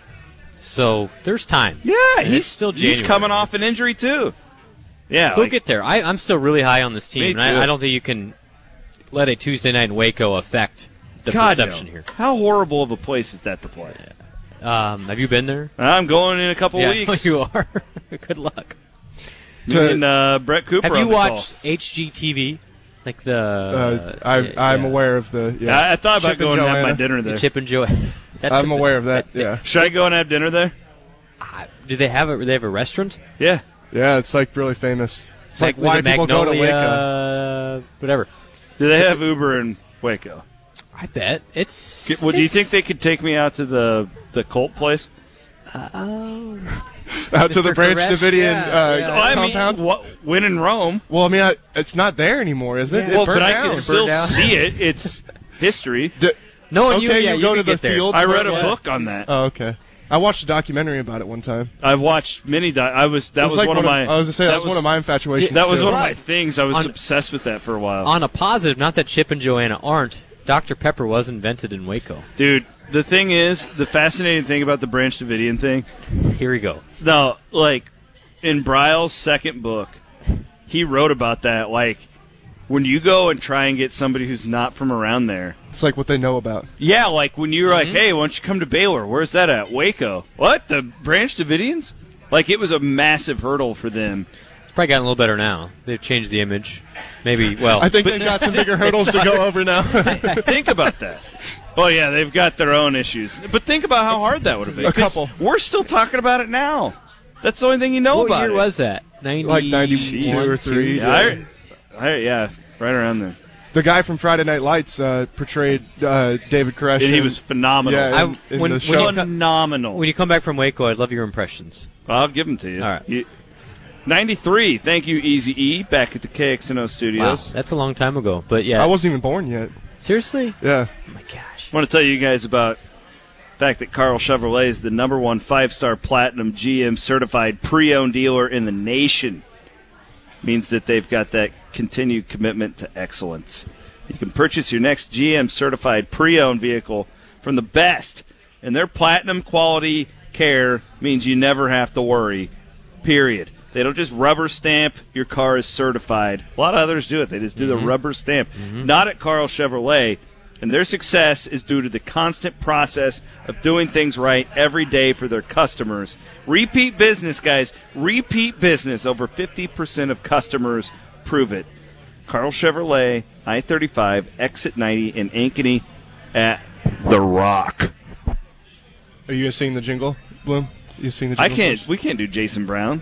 [SPEAKER 3] so there's time.
[SPEAKER 4] Yeah,
[SPEAKER 3] And
[SPEAKER 4] he's
[SPEAKER 3] it's still January.
[SPEAKER 4] He's coming off an
[SPEAKER 3] It's-
[SPEAKER 4] injury too. Yeah,
[SPEAKER 3] They'll
[SPEAKER 4] like-
[SPEAKER 3] get there. I, I'm still really high on this
[SPEAKER 4] Me
[SPEAKER 3] team, and
[SPEAKER 4] too.
[SPEAKER 3] I, I don't think you can let a Tuesday night in Waco affect the
[SPEAKER 4] God,
[SPEAKER 3] perception
[SPEAKER 4] no.
[SPEAKER 3] here.
[SPEAKER 4] How horrible of a place is that to play?
[SPEAKER 3] Um, have you been there?
[SPEAKER 4] I'm going in a couple
[SPEAKER 3] yeah,
[SPEAKER 4] weeks.
[SPEAKER 3] you are. Good luck.
[SPEAKER 4] Me and uh, Brett Cooper.
[SPEAKER 3] Have
[SPEAKER 4] on
[SPEAKER 3] you
[SPEAKER 4] the
[SPEAKER 3] watched H G T V? Like the.
[SPEAKER 2] Uh, I,
[SPEAKER 3] yeah,
[SPEAKER 2] I'm
[SPEAKER 3] yeah.
[SPEAKER 2] aware of the.
[SPEAKER 4] call?
[SPEAKER 2] Yeah.
[SPEAKER 4] I, I thought about
[SPEAKER 2] Chip and
[SPEAKER 4] going to have my
[SPEAKER 2] Joanna.
[SPEAKER 4] dinner there.
[SPEAKER 3] Chip and Joe. That's
[SPEAKER 2] I'm aware of that. Yeah,
[SPEAKER 4] Should I go and have dinner there?
[SPEAKER 3] Uh, do they have a? Do they have a restaurant?
[SPEAKER 4] Yeah.
[SPEAKER 2] yeah. It's like really famous. It's like,
[SPEAKER 3] was
[SPEAKER 2] why
[SPEAKER 3] it
[SPEAKER 2] people go to
[SPEAKER 3] Magnolia,
[SPEAKER 2] Waco.
[SPEAKER 3] Whatever.
[SPEAKER 4] Do they have Uber in Waco?
[SPEAKER 3] I bet it's.
[SPEAKER 4] Well, do you
[SPEAKER 3] it's-
[SPEAKER 4] think they could take me out to the the Colt place?
[SPEAKER 3] Oh.
[SPEAKER 2] Out to
[SPEAKER 3] Mister
[SPEAKER 2] the Branch
[SPEAKER 3] Koresh?
[SPEAKER 2] Davidian
[SPEAKER 3] Yeah,
[SPEAKER 2] uh,
[SPEAKER 3] yeah.
[SPEAKER 4] So, I mean,
[SPEAKER 2] compound.
[SPEAKER 4] what, when in Rome?
[SPEAKER 2] Well, I mean, I, it's not there anymore, is it?
[SPEAKER 3] Yeah.
[SPEAKER 2] It
[SPEAKER 4] Well,
[SPEAKER 2] burned
[SPEAKER 4] but I
[SPEAKER 2] down.
[SPEAKER 4] can still
[SPEAKER 3] down.
[SPEAKER 4] see it. It's history.
[SPEAKER 2] D-
[SPEAKER 3] No, and
[SPEAKER 2] okay,
[SPEAKER 3] you, yeah,
[SPEAKER 2] you go
[SPEAKER 3] you
[SPEAKER 2] to
[SPEAKER 3] could
[SPEAKER 2] the
[SPEAKER 3] get there.
[SPEAKER 2] field.
[SPEAKER 4] I read a
[SPEAKER 2] Yeah.
[SPEAKER 4] book on that.
[SPEAKER 2] Oh, okay. I watched a documentary about it one time.
[SPEAKER 4] I've watched many. Di- I was that
[SPEAKER 2] It
[SPEAKER 4] was,
[SPEAKER 2] was like
[SPEAKER 4] one, of my.
[SPEAKER 2] I was gonna say that, was one of my infatuations.
[SPEAKER 4] That was
[SPEAKER 2] too.
[SPEAKER 4] one of my things. I was
[SPEAKER 3] On-
[SPEAKER 4] obsessed with that for a while.
[SPEAKER 3] On a positive, not that Chip and Joanna aren't. Doctor Pepper was invented in Waco.
[SPEAKER 4] Dude, the thing is, the fascinating thing about the Branch Davidian thing,
[SPEAKER 3] Here we go.
[SPEAKER 4] no, like, in Bryle's second book, he wrote about that, like, when you go and try and get somebody who's not from around there,
[SPEAKER 2] It's like what they know about.
[SPEAKER 4] yeah, like when you're like, hey, why don't you come to Baylor? Where's that at? Waco. What? The Branch Davidians? Like, it was a massive hurdle for them
[SPEAKER 3] Probably gotten a little better now. They've changed the image. Maybe, well.
[SPEAKER 2] I think they've got some bigger hurdles to go over now.
[SPEAKER 4] Think about that. Oh, yeah, they've got their own issues. But think about how hard that would have been.
[SPEAKER 2] A couple.
[SPEAKER 4] We're still talking about it now. That's the only thing you know
[SPEAKER 3] what
[SPEAKER 4] about
[SPEAKER 3] year
[SPEAKER 4] it.
[SPEAKER 3] was that? ninety
[SPEAKER 2] Like ninety-one or three.
[SPEAKER 4] Yeah, I, I, yeah, right around there.
[SPEAKER 2] The guy from Friday Night Lights uh, portrayed uh, David Koresh.
[SPEAKER 4] And he was phenomenal.
[SPEAKER 2] Yeah, in,
[SPEAKER 3] I-
[SPEAKER 2] in
[SPEAKER 3] when-
[SPEAKER 2] the
[SPEAKER 3] when
[SPEAKER 2] show.
[SPEAKER 3] you-
[SPEAKER 4] phenomenal.
[SPEAKER 3] When you come back from Waco, I'd love your impressions.
[SPEAKER 4] I'll give them to you.
[SPEAKER 3] All right.
[SPEAKER 4] You- ninety-three. Thank you, Easy E, back at the K X N O
[SPEAKER 3] Wow,
[SPEAKER 4] studios.
[SPEAKER 3] that's a long time ago. But yeah.
[SPEAKER 2] I wasn't even born yet.
[SPEAKER 3] Seriously?
[SPEAKER 2] Yeah.
[SPEAKER 3] Oh, my gosh.
[SPEAKER 4] I want to tell you guys about the fact that Carl Chevrolet is the number one five-star platinum G M certified pre-owned dealer in the nation. Means that they've got that continued commitment to excellence. You can purchase your next G M certified pre-owned vehicle from the best, and their platinum quality care means you never have to worry, period. They don't just rubber stamp your car is certified. A lot of others do it. They just do
[SPEAKER 3] Mm-hmm.
[SPEAKER 4] the rubber stamp. Mm-hmm. Not at Carl Chevrolet. And their success is due to the constant process of doing things right every day for their customers. Repeat business, guys. Repeat business. Over fifty percent of customers prove it. Carl Chevrolet, I thirty-five, exit ninety in Ankeny at The Rock.
[SPEAKER 2] Are you guys seeing the jingle, Bloom? You seen the
[SPEAKER 4] I
[SPEAKER 2] jingle?
[SPEAKER 4] can't.
[SPEAKER 2] first?
[SPEAKER 4] We can't do Jason Brown.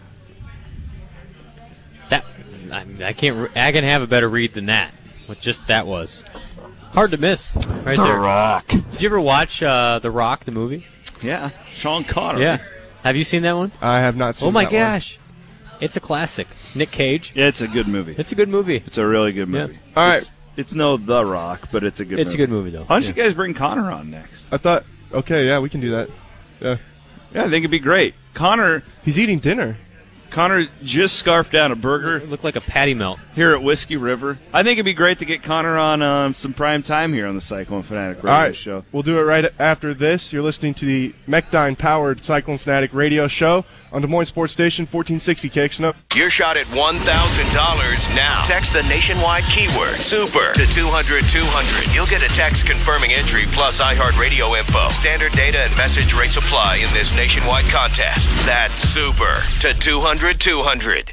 [SPEAKER 3] That I, I can't. re- I can have a better read than that. What just that was. Hard to miss, right
[SPEAKER 4] The
[SPEAKER 3] there.
[SPEAKER 4] Rock.
[SPEAKER 3] Did you ever watch uh, The Rock, the movie?
[SPEAKER 4] Yeah, Sean Connery.
[SPEAKER 3] Yeah. Have you seen that one?
[SPEAKER 2] I have not seen
[SPEAKER 3] Oh my
[SPEAKER 2] that one.
[SPEAKER 3] gosh, it's a classic. Nick Cage.
[SPEAKER 4] Yeah, it's a good movie.
[SPEAKER 3] It's a good movie.
[SPEAKER 4] It's a really good
[SPEAKER 3] Yeah.
[SPEAKER 4] movie.
[SPEAKER 2] All right.
[SPEAKER 4] It's, it's no The Rock, but it's a good
[SPEAKER 3] It's
[SPEAKER 4] movie.
[SPEAKER 3] a good movie though.
[SPEAKER 4] Why don't
[SPEAKER 3] Yeah.
[SPEAKER 4] you guys bring Connor on next?
[SPEAKER 2] I thought, okay, yeah, we can do that. Yeah.
[SPEAKER 4] Yeah, I think it'd be great. Connor
[SPEAKER 2] He's eating dinner.
[SPEAKER 4] Connor just scarfed down a burger
[SPEAKER 3] It looked like a patty melt.
[SPEAKER 4] here at Whiskey River. I think it'd be great to get Connor on um, some prime time here on the Cyclone Fanatic Radio
[SPEAKER 2] All right,
[SPEAKER 4] Show.
[SPEAKER 2] we'll do it right after this. You're listening to the Mechdyne-powered Cyclone Fanatic radio show on Des Moines Sports Station, fourteen sixty K X N O.
[SPEAKER 5] Your shot at one thousand dollars now. Text the nationwide keyword SUPER to two hundred two hundred. You'll get a text confirming entry plus iHeartRadio info. Standard data and message rates apply in this nationwide contest. That's SUPER to two hundred two hundred.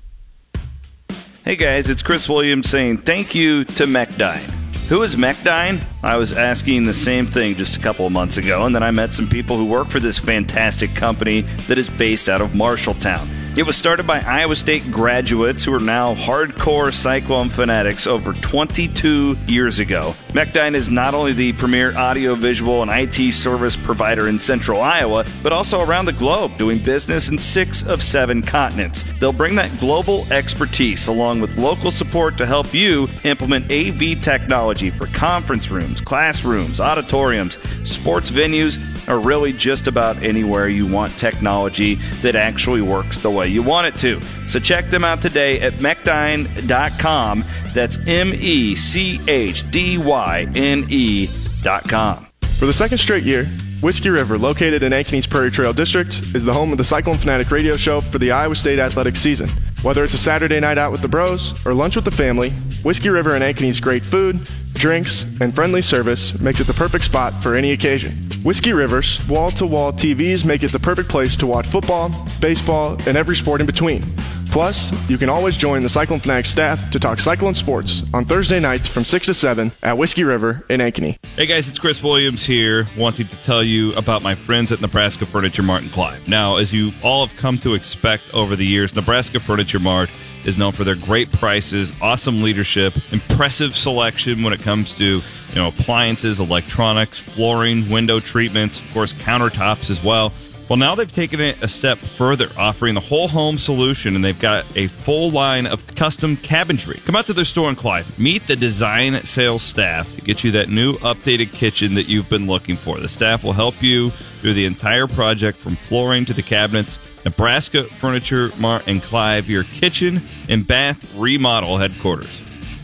[SPEAKER 4] Hey guys, it's Chris Williams saying thank you to Mechdyne. Who is Mechdyne? I was asking the same thing just a couple of months ago, and then I met some people who work for this fantastic company that is based out of Marshalltown. It was started by Iowa State graduates who are now hardcore Cyclone fanatics over twenty-two years ago. Mechdyne is not only the premier audio-visual and I T service provider in central Iowa, but also around the globe, doing business in six of seven continents. They'll bring that global expertise along with local support to help you implement A V technology for conference rooms, classrooms, auditoriums, sports venues, or really just about anywhere you want technology that actually works the way you want it to. So check them out today at mechdyne dot com. That's M E C H D Y N E dot com.
[SPEAKER 2] For the second straight year, Whiskey River, located in Ankeny's Prairie Trail District, is the home of the Cyclone Fanatic radio show for the Iowa State athletics season. Whether it's a Saturday night out with the bros or lunch with the family, Whiskey River and Ankeny's great food, drinks, and friendly service makes it the perfect spot for any occasion. Whiskey River's wall-to-wall T Vs make it the perfect place to watch football, baseball, and every sport in between. Plus, you can always join the Cyclone Fanatic staff to talk Cyclone sports on Thursday nights from six to seven at Whiskey River in Ankeny.
[SPEAKER 6] Hey guys, it's Chris Williams here, wanting to tell you about my friends at Nebraska Furniture Mart and Clive. Now, as you all have come to expect over the years, Nebraska Furniture Mart is known for their great prices, awesome leadership, impressive selection when it comes to, you know, appliances, electronics, flooring, window treatments, of course, countertops as well. Well, now they've taken it a step further, offering the whole home solution, and they've got a full line of custom cabinetry. Come out to their store in Clive. Meet the design sales staff to get you that new updated kitchen that you've been looking for. The staff will help you through the entire project from flooring to the cabinets. Nebraska Furniture Mart and Clive, your kitchen and bath remodel headquarters.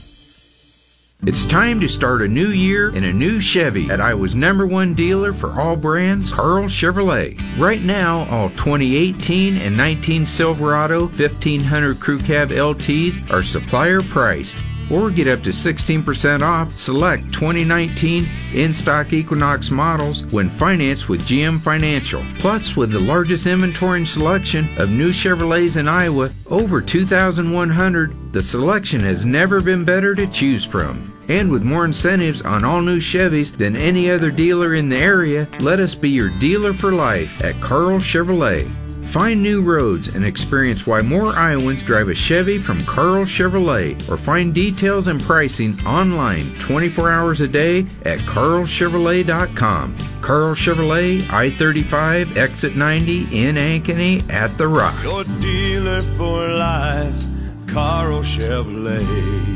[SPEAKER 7] It's time to start a new year in a new Chevy at Iowa's number one dealer for all brands, Carl Chevrolet. Right now, all twenty eighteen and nineteen Silverado fifteen hundred Crew Cab L Ts are supplier priced. or get up to sixteen percent off select twenty nineteen in-stock Equinox models when financed with G M Financial. Plus, with the largest inventory and selection of new Chevrolets in Iowa, over two thousand one hundred, the selection has never been better to choose from. And with more incentives on all new Chevys than any other dealer in the area, let us be your dealer for life at Carl Chevrolet. Find new roads and experience why more Iowans drive a Chevy from Carl Chevrolet, or find details and pricing online twenty-four hours a day at carl chevrolet dot com. Carl Chevrolet, I thirty-five, exit ninety in Ankeny at The Rock.
[SPEAKER 8] Your dealer for life, Carl Chevrolet.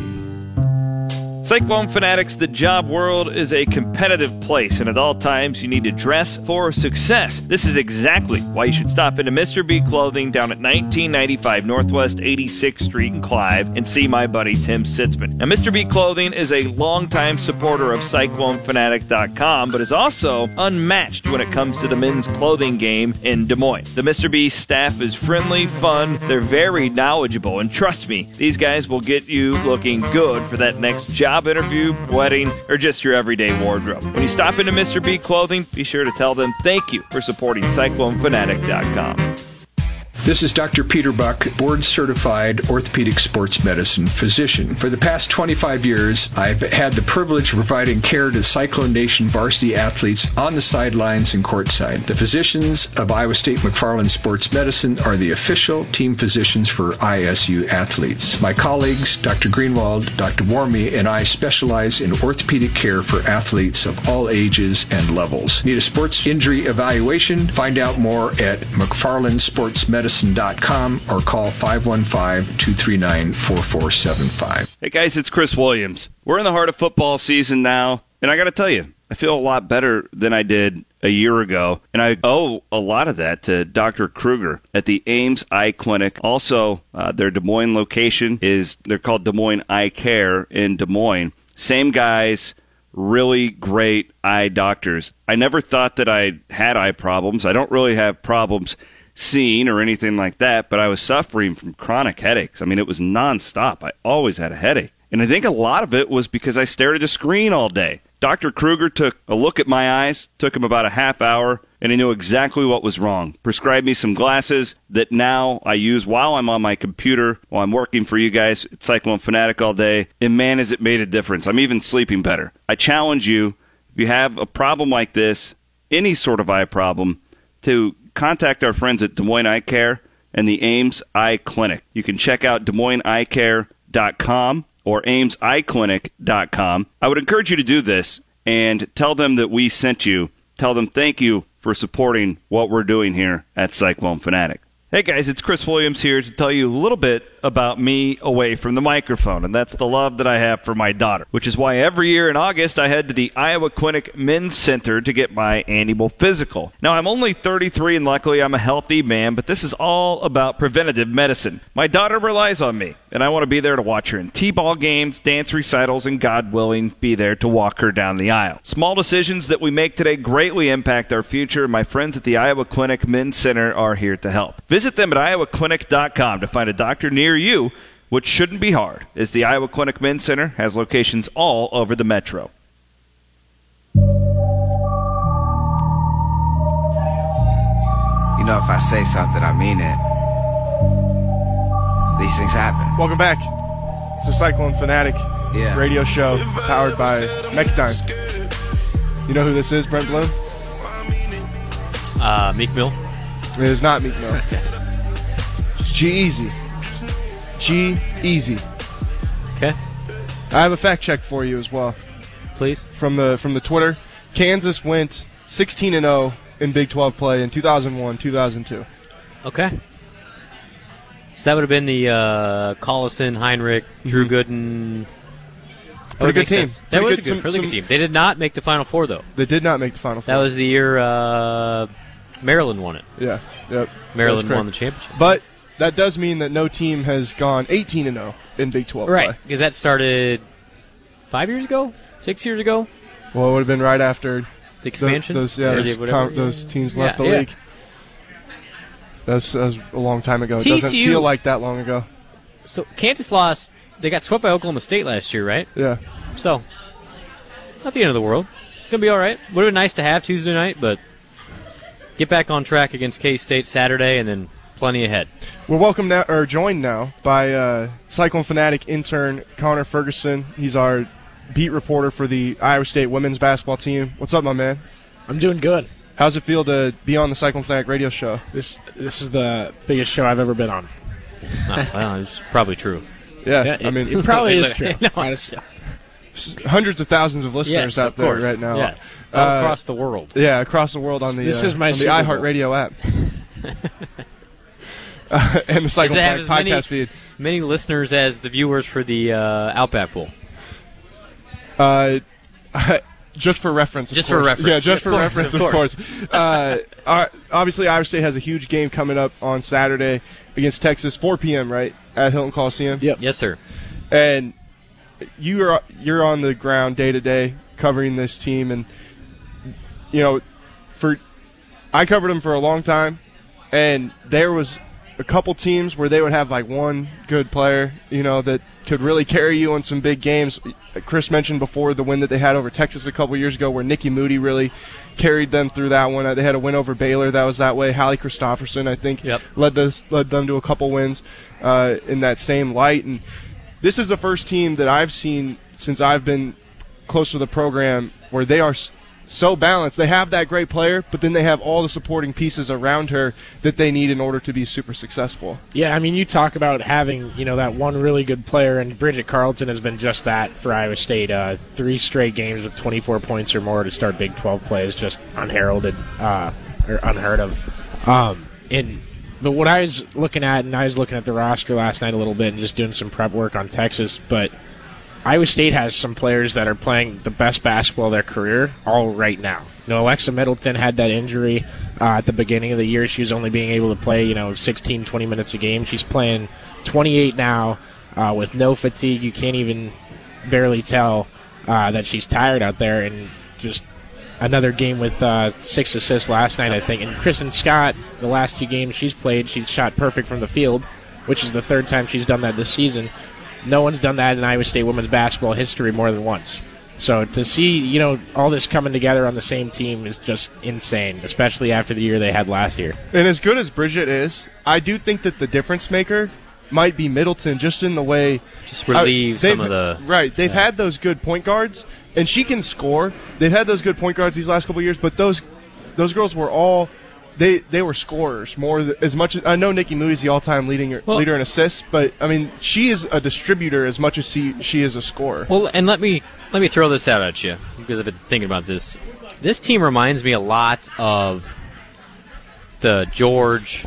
[SPEAKER 4] Cyclone Fanatics, the job world is a competitive place, and at all times you need to dress for success. This is exactly why you should stop into Mister B Clothing down at nineteen ninety-five Northwest eighty-sixth Street in Clive and see my buddy Tim Sitzman. Now, Mister B Clothing is a longtime supporter of Cyclone Fanatic dot com, but is also unmatched when it comes to the men's clothing game in Des Moines. The Mister B staff is friendly, fun, they're very knowledgeable, and trust me, these guys will get you looking good for that next job interview, wedding, or just your everyday wardrobe. When you stop into Mister B Clothing, be sure to tell them thank you for supporting Cyclone Fanatic dot com.
[SPEAKER 9] This is Doctor Peter Buck, board-certified orthopedic sports medicine physician. For the past twenty-five years, I've had the privilege of providing care to Cyclone Nation varsity athletes on the sidelines and courtside. The physicians of Iowa State McFarland Sports Medicine are the official team physicians for I S U athletes. My colleagues, Doctor Greenwald, Doctor Warmy, and I specialize in orthopedic care for athletes of all ages and levels. Need a sports injury evaluation? Find out more at mcfarland sports medicine dot com or call five one five, two three nine, four four seven five.
[SPEAKER 4] Hey guys, it's Chris Williams. We're in the heart of football season now, and I got to tell you, I feel a lot better than I did a year ago, and I owe a lot of that to Doctor Kruger at the Ames Eye Clinic. Also, uh, their Des Moines location is, they're called Des Moines Eye Care in Des Moines. Same guys, really great eye doctors. I never thought that I had eye problems. I don't really have problems seeing or anything like that, but I was suffering from chronic headaches. I mean, it was nonstop. I always had a headache. And I think a lot of it was because I stared at a screen all day. Doctor Kruger took a look at my eyes, took him about a half hour, and he knew exactly what was wrong. Prescribed me some glasses that now I use while I'm on my computer, while I'm working for you guys at Cyclone Fanatic all day, and man, has it made a difference. I'm even sleeping better. I challenge you, if you have a problem like this, any sort of eye problem, to contact our friends at Des Moines Eye Care and the Ames Eye Clinic. You can check out des moines eye care dot com or ames eye clinic dot com. I would encourage you to do this and tell them that we sent you. Tell them thank you for supporting what we're doing here at Cyclone Fanatic. Hey guys, it's Chris Williams here to tell you a little bit about me away from the microphone, and that's the love that I have for my daughter, which is why every year in August I head to the Iowa Clinic Men's Center to get my annual physical. Now, I'm only thirty-three, and luckily I'm a healthy man, but this is all about preventative medicine. My daughter relies on me, and I want to be there to watch her in T-ball games, dance recitals, and God willing, be there to walk her down the aisle. Small decisions that we make today greatly impact our future, and my friends at the Iowa Clinic Men's Center are here to help. Visit them at iowa clinic dot com to find a doctor near you, which shouldn't be hard, as the Iowa Clinic Men's Center has locations all over the metro.
[SPEAKER 10] You know, if I say something, I mean it. These things happen.
[SPEAKER 2] Welcome back. It's the Cyclone Fanatic
[SPEAKER 10] yeah.
[SPEAKER 2] radio show powered by Mechdyne. You know who this is, Brent Bloom?
[SPEAKER 3] Uh, Meek Mill.
[SPEAKER 2] It is not Meek Mill. G-Eazy. G-Eazy.
[SPEAKER 3] Okay.
[SPEAKER 2] I have a fact check for you as well.
[SPEAKER 3] Please.
[SPEAKER 2] From the from the Twitter. Kansas went sixteen and oh in Big twelve play in two thousand one, two thousand two.
[SPEAKER 3] Okay. So that would have been the uh, Collison, Heinrich, Drew Gooden.
[SPEAKER 2] Pretty good team.
[SPEAKER 3] Sense. That
[SPEAKER 2] Pretty
[SPEAKER 3] was
[SPEAKER 2] good,
[SPEAKER 3] a good,
[SPEAKER 2] some,
[SPEAKER 3] really good
[SPEAKER 2] some,
[SPEAKER 3] team. They did not make the Final Four, though.
[SPEAKER 2] They did not make the Final Four.
[SPEAKER 3] That was the year uh, Maryland won it.
[SPEAKER 2] Yeah. Yep.
[SPEAKER 3] Maryland won the championship.
[SPEAKER 2] But that does mean that no team has gone eighteen and oh in Big twelve
[SPEAKER 3] right,
[SPEAKER 2] play.
[SPEAKER 3] Because that started five years ago? Six years ago?
[SPEAKER 2] Well, it would have been right after
[SPEAKER 3] the expansion.
[SPEAKER 2] The, those, yeah, those, com- those teams left yeah, the yeah. league. That was, that was a long time ago. It
[SPEAKER 3] T C U,
[SPEAKER 2] doesn't feel like that long ago.
[SPEAKER 3] So Kansas lost they got swept by Oklahoma State last year, right?
[SPEAKER 2] Yeah.
[SPEAKER 3] So, not the end of the world. Gonna be all right. Would have been nice to have Tuesday night, but get back on track against K-State Saturday, and then plenty ahead.
[SPEAKER 2] We're welcome now, or joined now by uh, Cyclone Fanatic intern Connor Ferguson. He's our beat reporter for the Iowa State women's basketball team. What's up, my man?
[SPEAKER 11] I'm doing good.
[SPEAKER 2] How's it feel to be on the Cyclone Fanatic radio show?
[SPEAKER 11] This this is the biggest show I've ever been on.
[SPEAKER 3] Oh, well, it's probably true.
[SPEAKER 2] Yeah,
[SPEAKER 11] yeah it,
[SPEAKER 2] I mean,
[SPEAKER 11] it probably is true.
[SPEAKER 3] No,
[SPEAKER 2] hundreds of thousands of listeners
[SPEAKER 3] yes,
[SPEAKER 2] out
[SPEAKER 3] of
[SPEAKER 2] there
[SPEAKER 3] course.
[SPEAKER 2] right now.
[SPEAKER 3] Yes, all
[SPEAKER 2] uh,
[SPEAKER 3] across the world.
[SPEAKER 2] Yeah, across the world on the
[SPEAKER 11] this
[SPEAKER 2] uh,
[SPEAKER 11] is my
[SPEAKER 2] on the
[SPEAKER 11] Super Bowl.
[SPEAKER 2] iHeartRadio app uh, and the Cyclone Fanatic podcast
[SPEAKER 3] many,
[SPEAKER 2] feed.
[SPEAKER 3] Many listeners as the viewers for the uh, Outback Bowl.
[SPEAKER 2] Uh, just for reference, of
[SPEAKER 3] just
[SPEAKER 2] course.
[SPEAKER 3] for reference,
[SPEAKER 2] yeah, just
[SPEAKER 3] of
[SPEAKER 2] for
[SPEAKER 3] course,
[SPEAKER 2] reference,
[SPEAKER 3] of
[SPEAKER 2] of
[SPEAKER 3] course.
[SPEAKER 2] course. uh, uh, obviously, Iowa State has a huge game coming up on Saturday against Texas, four p.m. right at Hilton Coliseum.
[SPEAKER 11] Yep.
[SPEAKER 3] Yes, sir.
[SPEAKER 2] And you are you're on the ground day to day covering this team, and you know, for I covered them for a long time, and there was a couple teams where they would have like one good player, you know, that could really carry you in some big games. Chris mentioned before the win that they had over Texas a couple years ago, where Nikki Moody really carried them through that one. They had a win over Baylor that was that way. Hallie Christopherson, I think,
[SPEAKER 3] yep.
[SPEAKER 2] led this led them to a couple wins uh, in that same light. And this is the first team that I've seen since I've been close to the program where they are so balanced. They have that great player, but then they have all the supporting pieces around her that they need in order to be super successful.
[SPEAKER 11] Yeah, I mean, you talk about having, you know, that one really good player, and Bridget Carleton has been just that for Iowa State. Uh, three straight games with twenty-four points or more to start Big twelve play is just unheralded, uh, or unheard of. Um, and but what I was looking at, and I was looking at the roster last night a little bit and just doing some prep work on Texas, but Iowa State has some players that are playing the best basketball of their career all right now. You know, Alexa Middleton had that injury uh, at the beginning of the year. She was only being able to play, you know, sixteen, twenty minutes a game. She's playing twenty-eight now uh, with no fatigue. You can't even barely tell uh, that she's tired out there. And just another game with uh, six assists last night, I think. And Kristen Scott, the last two games she's played, she's shot perfect from the field, which is the third time she's done that this season. No one's done that in Iowa State women's basketball history more than once. So to see, you know, all this coming together on the same team is just insane, especially after the year they had last year.
[SPEAKER 2] And as good as Bridget is, I do think that the difference maker might be Middleton, just in the way
[SPEAKER 3] just relieve
[SPEAKER 2] uh,
[SPEAKER 3] some of the
[SPEAKER 2] right. They've
[SPEAKER 3] yeah.
[SPEAKER 2] had those good point guards, and she can score. They've had those good point guards these last couple of years, but those those girls were all. They they were scorers more th- as much as I know. Nikki Moody's the all-time leading well, leader in assists, but I mean she is a distributor as much as she she is a scorer.
[SPEAKER 3] Well, and let me let me throw this out at you because I've been thinking about this. This team reminds me a lot of the George,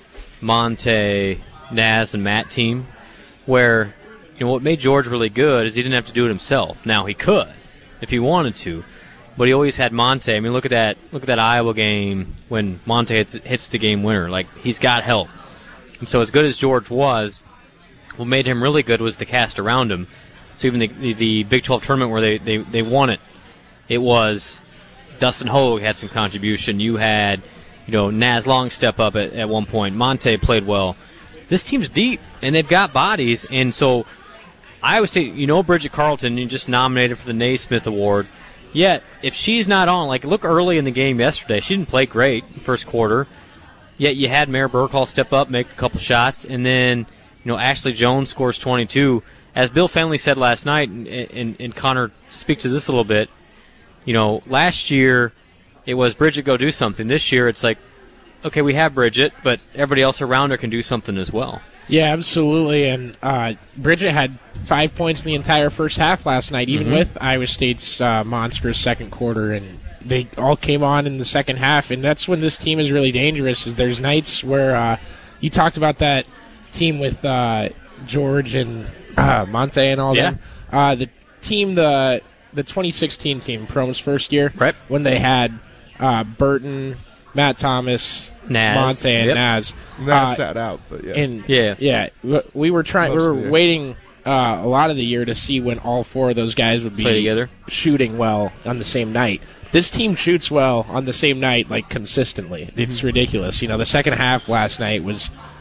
[SPEAKER 3] Monte, Naz, and Matt team, where you know what made George really good is he didn't have to do it himself. Now he could if he wanted to. But he always had Monte. I mean, look at that! Look at that Iowa game when Monte hits, hits the game winner. Like he's got help. And so, as good as George was, what made him really good was the cast around him. So even the the, the Big twelve tournament where they, they, they won it, it was Dustin Hogue had some contribution. You had, you know, Naz Long step up at, at one point. Monte played well. This team's deep and they've got bodies. And so, I would say, you know, Bridget Carleton, you just nominated for the Naismith Award. Yet, if she's not on, like look early in the game yesterday, she didn't play great first quarter. Yet you had Mare Burkhall step up, make a couple shots, and then you know Ashley Jones scores twenty-two. As Bill Fenley said last night, and, and, and Connor speaks to this a little bit. You know, last year it was Bridget go do something. This year it's like, okay, we have Bridget, but everybody else around her can do something as well.
[SPEAKER 11] Yeah, absolutely. And uh, Bridget had five points in the entire first half last night, even mm-hmm. with Iowa State's uh, monstrous second quarter. And they all came on in the second half. And that's when this team is really dangerous, is there's nights where uh, you talked about that team with uh, George and uh, Monte and all
[SPEAKER 3] yeah.
[SPEAKER 11] them. Uh, the team, the the twenty sixteen team, Prome's first year,
[SPEAKER 3] right.
[SPEAKER 11] when they had uh, Burton, Matt Thomas,
[SPEAKER 3] Naz.
[SPEAKER 11] Monte, and
[SPEAKER 3] yep.
[SPEAKER 11] Naz.
[SPEAKER 2] Naz
[SPEAKER 11] uh,
[SPEAKER 2] sat out, but yeah.
[SPEAKER 11] And
[SPEAKER 3] yeah.
[SPEAKER 11] Yeah. We were trying, we were waiting uh, a lot of the year to see when all four of those guys would be
[SPEAKER 3] Play together.
[SPEAKER 11] shooting well on the same night. This team shoots well on the same night, like consistently. It's mm-hmm. ridiculous. You know, the second half last night was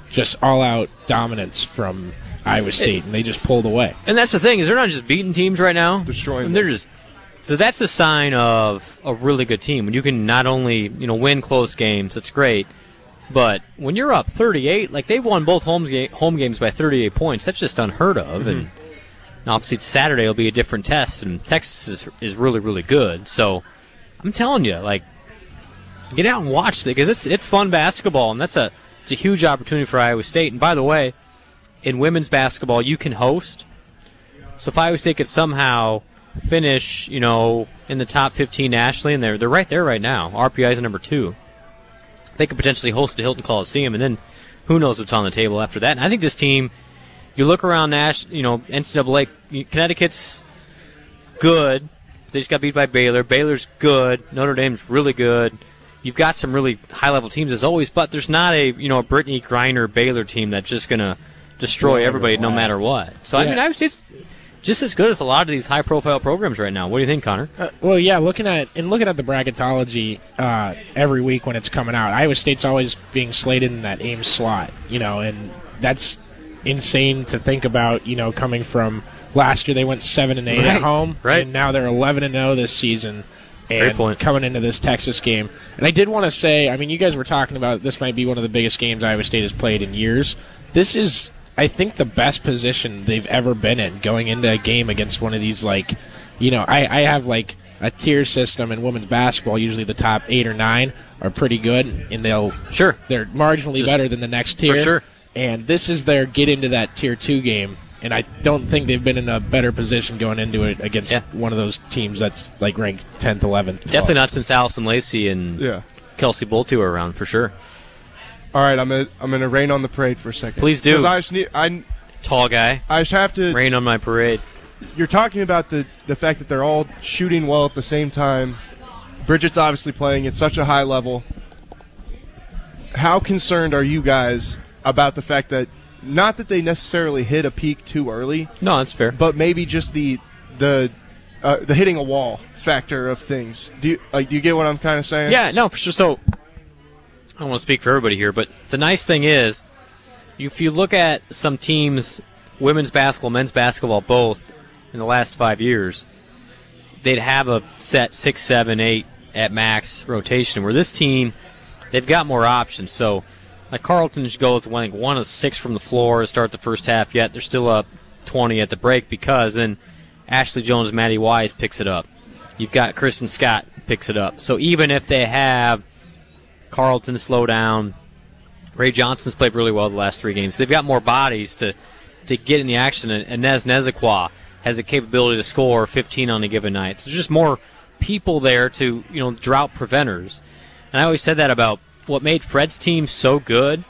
[SPEAKER 11] just all-out dominance from Iowa State, and they just pulled away.
[SPEAKER 3] And that's the thing, is they're not just beating teams right now.
[SPEAKER 2] Destroying
[SPEAKER 3] I mean, they're just So that's a sign of a really good team. When you can not only, you know, win close games, that's great, but when you're up thirty-eight, like they've won both home, ga- home games by thirty-eight points, that's just unheard of. Mm-hmm. And obviously Saturday will be a different test, and Texas is, is really, really good. So I'm telling you, like, get out and watch it, because it's it's fun basketball, and that's a it's a huge opportunity for Iowa State. And by the way, in women's basketball, you can host. So if Iowa State could somehow finish, you know, in the top fifteen nationally, and they're they're right there right now. R P I is number two. They could potentially host the Hilton Coliseum, and then who knows what's on the table after that. And I think this team, you look around Nash, you know, N C double A, Connecticut's good. They just got beat by Baylor. Baylor's good. Notre Dame's really good. You've got some really high-level teams as always, but there's not a, you know, a Brittany Griner Baylor team that's just going to destroy everybody no matter what. So, yeah. I mean, Iowa State's just as good as a lot of these high-profile programs right now. What do you think, Connor?
[SPEAKER 11] Uh, well, yeah, looking at and looking at the bracketology uh, every week when it's coming out, Iowa State's always being slated in that Ames slot, you know, and that's insane to think about, you know, coming from last year they went seven and eight
[SPEAKER 3] right.
[SPEAKER 11] at home,
[SPEAKER 3] right.
[SPEAKER 11] and now they're eleven and zero this season.
[SPEAKER 3] Great
[SPEAKER 11] And
[SPEAKER 3] point.
[SPEAKER 11] Coming into this Texas game. And I did want to say, I mean, you guys were talking about this might be one of the biggest games Iowa State has played in years. This is, I think, the best position they've ever been in going into a game against one of these, like, you know, I, I have, like, a tier system in women's basketball. Usually the top eight or nine are pretty good, and they'll
[SPEAKER 3] sure
[SPEAKER 11] they're marginally
[SPEAKER 3] Just
[SPEAKER 11] better than the next tier.
[SPEAKER 3] For sure.
[SPEAKER 11] And this is their get into that tier two game. And I don't think they've been in a better position going into it against
[SPEAKER 3] yeah.
[SPEAKER 11] one of those teams that's like ranked tenth, eleventh.
[SPEAKER 3] Definitely not since Allison Lacey and
[SPEAKER 2] yeah.
[SPEAKER 3] Kelsey Bolte were around, for sure.
[SPEAKER 2] All right, I'm gonna I'm gonna rain on the parade for a second.
[SPEAKER 3] Please do.
[SPEAKER 2] 'Cause I just need, I,
[SPEAKER 3] Tall guy.
[SPEAKER 2] I just have to
[SPEAKER 3] rain on my parade.
[SPEAKER 2] You're talking about the the fact that they're all shooting well at the same time. Bridget's obviously playing at such a high level. How concerned are you guys about the fact that, not that they necessarily hit a peak too early?
[SPEAKER 3] No, that's fair.
[SPEAKER 2] But maybe just the the uh, the hitting a wall factor of things. Do you like? Do you get what I'm kind of saying?
[SPEAKER 3] Yeah, no, for sure. So I don't want to speak for everybody here, but the nice thing is, if you look at some teams, women's basketball, men's basketball, both in the last five years, they'd have a set six, seven, eight at max rotation. Where this team, they've got more options. So, like Carleton goes one, one of six from the floor to start the first half. Yet they're still up twenty at the break, because then Ashley Jones and Maddie Wise picks it up. You've got Kristen Scott picks it up. So even if they have Carleton slow down, Ray Johnson's played really well the last three games. They've got more bodies to to get in the action. And Inez Nezekwa has the capability to score fifteen on a given night. So there's just more people there to, you know, drought preventers. And I always said that about what made Fred's team so good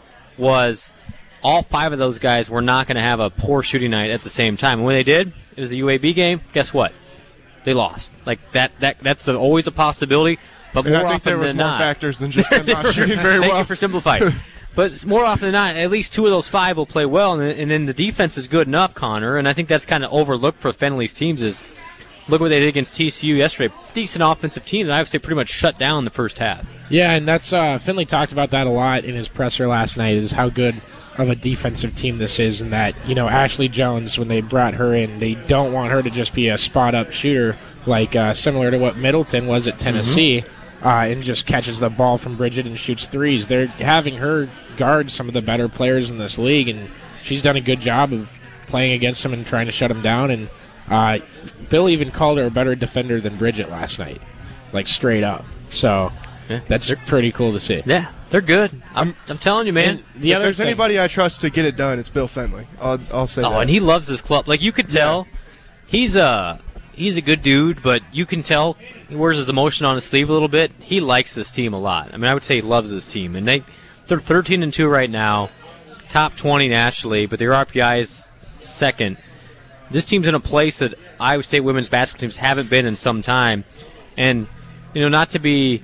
[SPEAKER 3] was all five of those guys were not going to have a poor shooting night at the same time. And when they did, it was the U A B game. Guess what? They lost. Like that. That that's a, always a possibility. But
[SPEAKER 2] and
[SPEAKER 3] more
[SPEAKER 2] I think
[SPEAKER 3] often
[SPEAKER 2] there was
[SPEAKER 3] than
[SPEAKER 2] more
[SPEAKER 3] not,
[SPEAKER 2] factors than just them not shooting very
[SPEAKER 3] Thank
[SPEAKER 2] well.
[SPEAKER 3] you for simplifying. But more often than not, at least two of those five will play well, and, and then the defense is good enough, Connor. And I think that's kind of overlooked for Fenley's teams. Is look what they did against T C U yesterday. Decent offensive team that I would say pretty much shut down the first half.
[SPEAKER 11] Yeah, and that's uh, Finley talked about that a lot in his presser last night. Is how good of a defensive team this is, and that, you know, Ashley Jones, when they brought her in, they don't want her to just be a spot up shooter like uh, similar to what Middleton was at Tennessee. Mm-hmm. Uh, and just catches the ball from Bridget and shoots threes. They're having her guard some of the better players in this league, and she's done a good job of playing against them and trying to shut them down. And uh, Bill even called her a better defender than Bridget last night, like straight up. So yeah. That's pretty cool to see.
[SPEAKER 3] Yeah, they're good. I'm, I'm telling you, man.
[SPEAKER 11] And the
[SPEAKER 2] if
[SPEAKER 11] other
[SPEAKER 2] there's
[SPEAKER 11] thing,
[SPEAKER 2] anybody I trust to get it done, it's Bill Fenley. I'll, I'll say
[SPEAKER 3] oh,
[SPEAKER 2] that.
[SPEAKER 3] and he loves his club. Like, you could tell, yeah. he's a he's a good dude, but you can tell he wears his emotion on his sleeve a little bit. He likes this team a lot. I mean, I would say he loves this team, and they they're thirteen and two right now, top twenty nationally, but their R P I is second. This team's in a place that Iowa State women's basketball teams haven't been in some time, and you know, not to be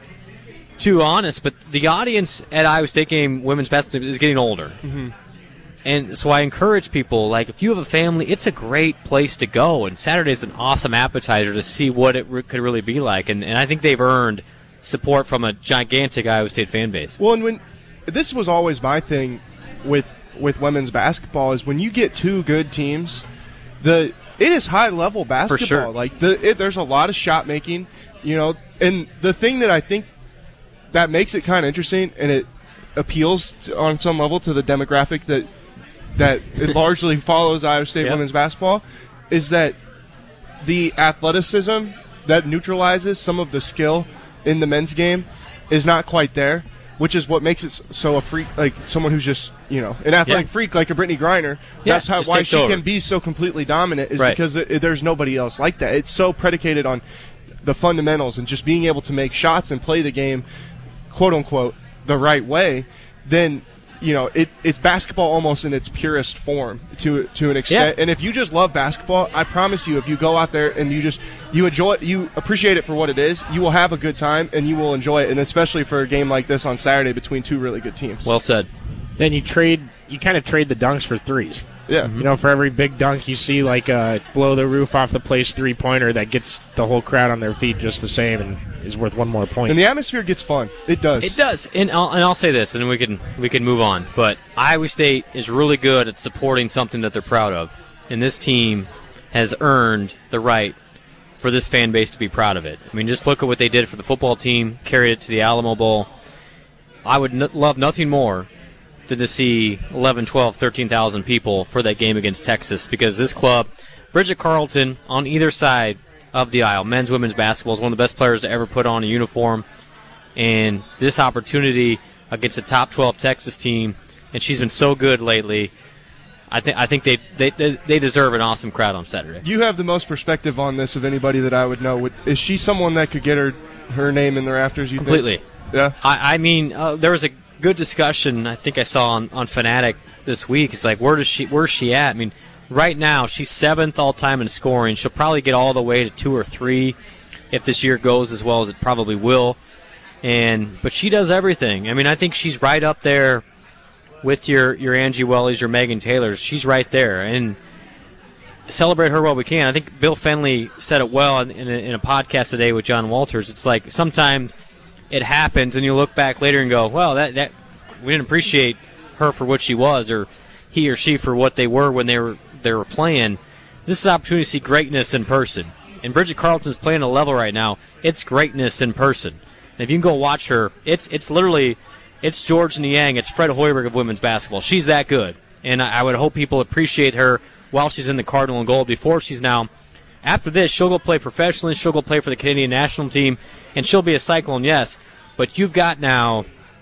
[SPEAKER 3] too honest, but the audience at Iowa State game women's basketball team is getting older.
[SPEAKER 2] Mm-hmm.
[SPEAKER 3] And so I encourage people, like, if you have a family, it's a great place to go. And Saturday's an awesome appetizer to see what it re- could really be like. And, and I think they've earned support from a gigantic Iowa State fan base.
[SPEAKER 2] Well, and when this was always my thing with with women's basketball is when you get two good teams, the it is high level basketball.
[SPEAKER 3] For sure.
[SPEAKER 2] Like the it, there's a lot of shot making, you know, and the thing that I think that makes it kind of interesting and it appeals to, on some level to the demographic that that it largely follows Iowa State
[SPEAKER 3] yep.
[SPEAKER 2] women's basketball is that the athleticism that neutralizes some of the skill in the men's game is not quite there, which is what makes it so a freak, like someone who's just, you know, an athletic
[SPEAKER 3] yeah.
[SPEAKER 2] freak like a Brittany Griner.
[SPEAKER 3] Yeah,
[SPEAKER 2] that's how why she
[SPEAKER 3] over.
[SPEAKER 2] can be so completely dominant is
[SPEAKER 3] right.
[SPEAKER 2] because it, there's nobody else like that. It's so predicated on the fundamentals and just being able to make shots and play the game, quote unquote, the right way. Then, you know, it, it's basketball almost in its purest form to to an extent.
[SPEAKER 3] Yeah.
[SPEAKER 2] And if you just love basketball, I promise you, if you go out there and you just you enjoy it, you appreciate it for what it is, you will have a good time and you will enjoy it. And especially for a game like this on Saturday between two really good teams.
[SPEAKER 3] Well said.
[SPEAKER 11] Then you trade, you kind of trade the dunks for threes.
[SPEAKER 2] Yeah.
[SPEAKER 11] You know, for every big dunk you see, like a blow the roof off the place three pointer that gets the whole crowd on their feet just the same and is worth one more point.
[SPEAKER 2] And the atmosphere gets fun. It does.
[SPEAKER 3] It does. And I'll, and I'll say this, and then we can we can move on. But Iowa State is really good at supporting something that they're proud of, and this team has earned the right for this fan base to be proud of it. I mean, just look at what they did for the football team, carried it to the Alamo Bowl. I would n- love nothing more than to see eleven, twelve, thirteen thousand people for that game against Texas, because this club, Bridget Carleton, on either side of the aisle, men's, women's basketball, is one of the best players to ever put on a uniform. And this opportunity against a top twelve Texas team, and she's been so good lately, I think I think they, they they they deserve an awesome crowd on Saturday.
[SPEAKER 2] You have the most perspective on this of anybody that I would know. Would, is she someone that could get her her name in the rafters, you
[SPEAKER 3] Completely.
[SPEAKER 2] think? Yeah.
[SPEAKER 3] I, I mean, uh, there was a good discussion I think I saw on, on Fanatic this week. It's like, where does she where's she at? I mean, right now she's seventh all time in scoring. She'll probably get all the way to two or three if this year goes as well as it probably will. And but she does everything. I mean, I think she's right up there with your your Angie Wellies, your Megan Taylors. She's right there, and celebrate her while we can. I think Bill Fenley said it well in, in, a, in a podcast today with John Walters. It's like sometimes it happens, and you look back later and go, well, that that we didn't appreciate her for what she was, or he or she for what they were when they were they were playing. This is an opportunity to see greatness in person. And Bridget Carleton's playing a level right now. It's greatness in person. And if you can go watch her, it's it's literally, it's George Niang, it's Fred Hoiberg of women's basketball. She's that good. And I, I would hope people appreciate her while she's in the Cardinal and Gold before she's now, after this, she'll go play professionally, she'll go play for the Canadian national team, and she'll be a Cyclone, yes. But you've got now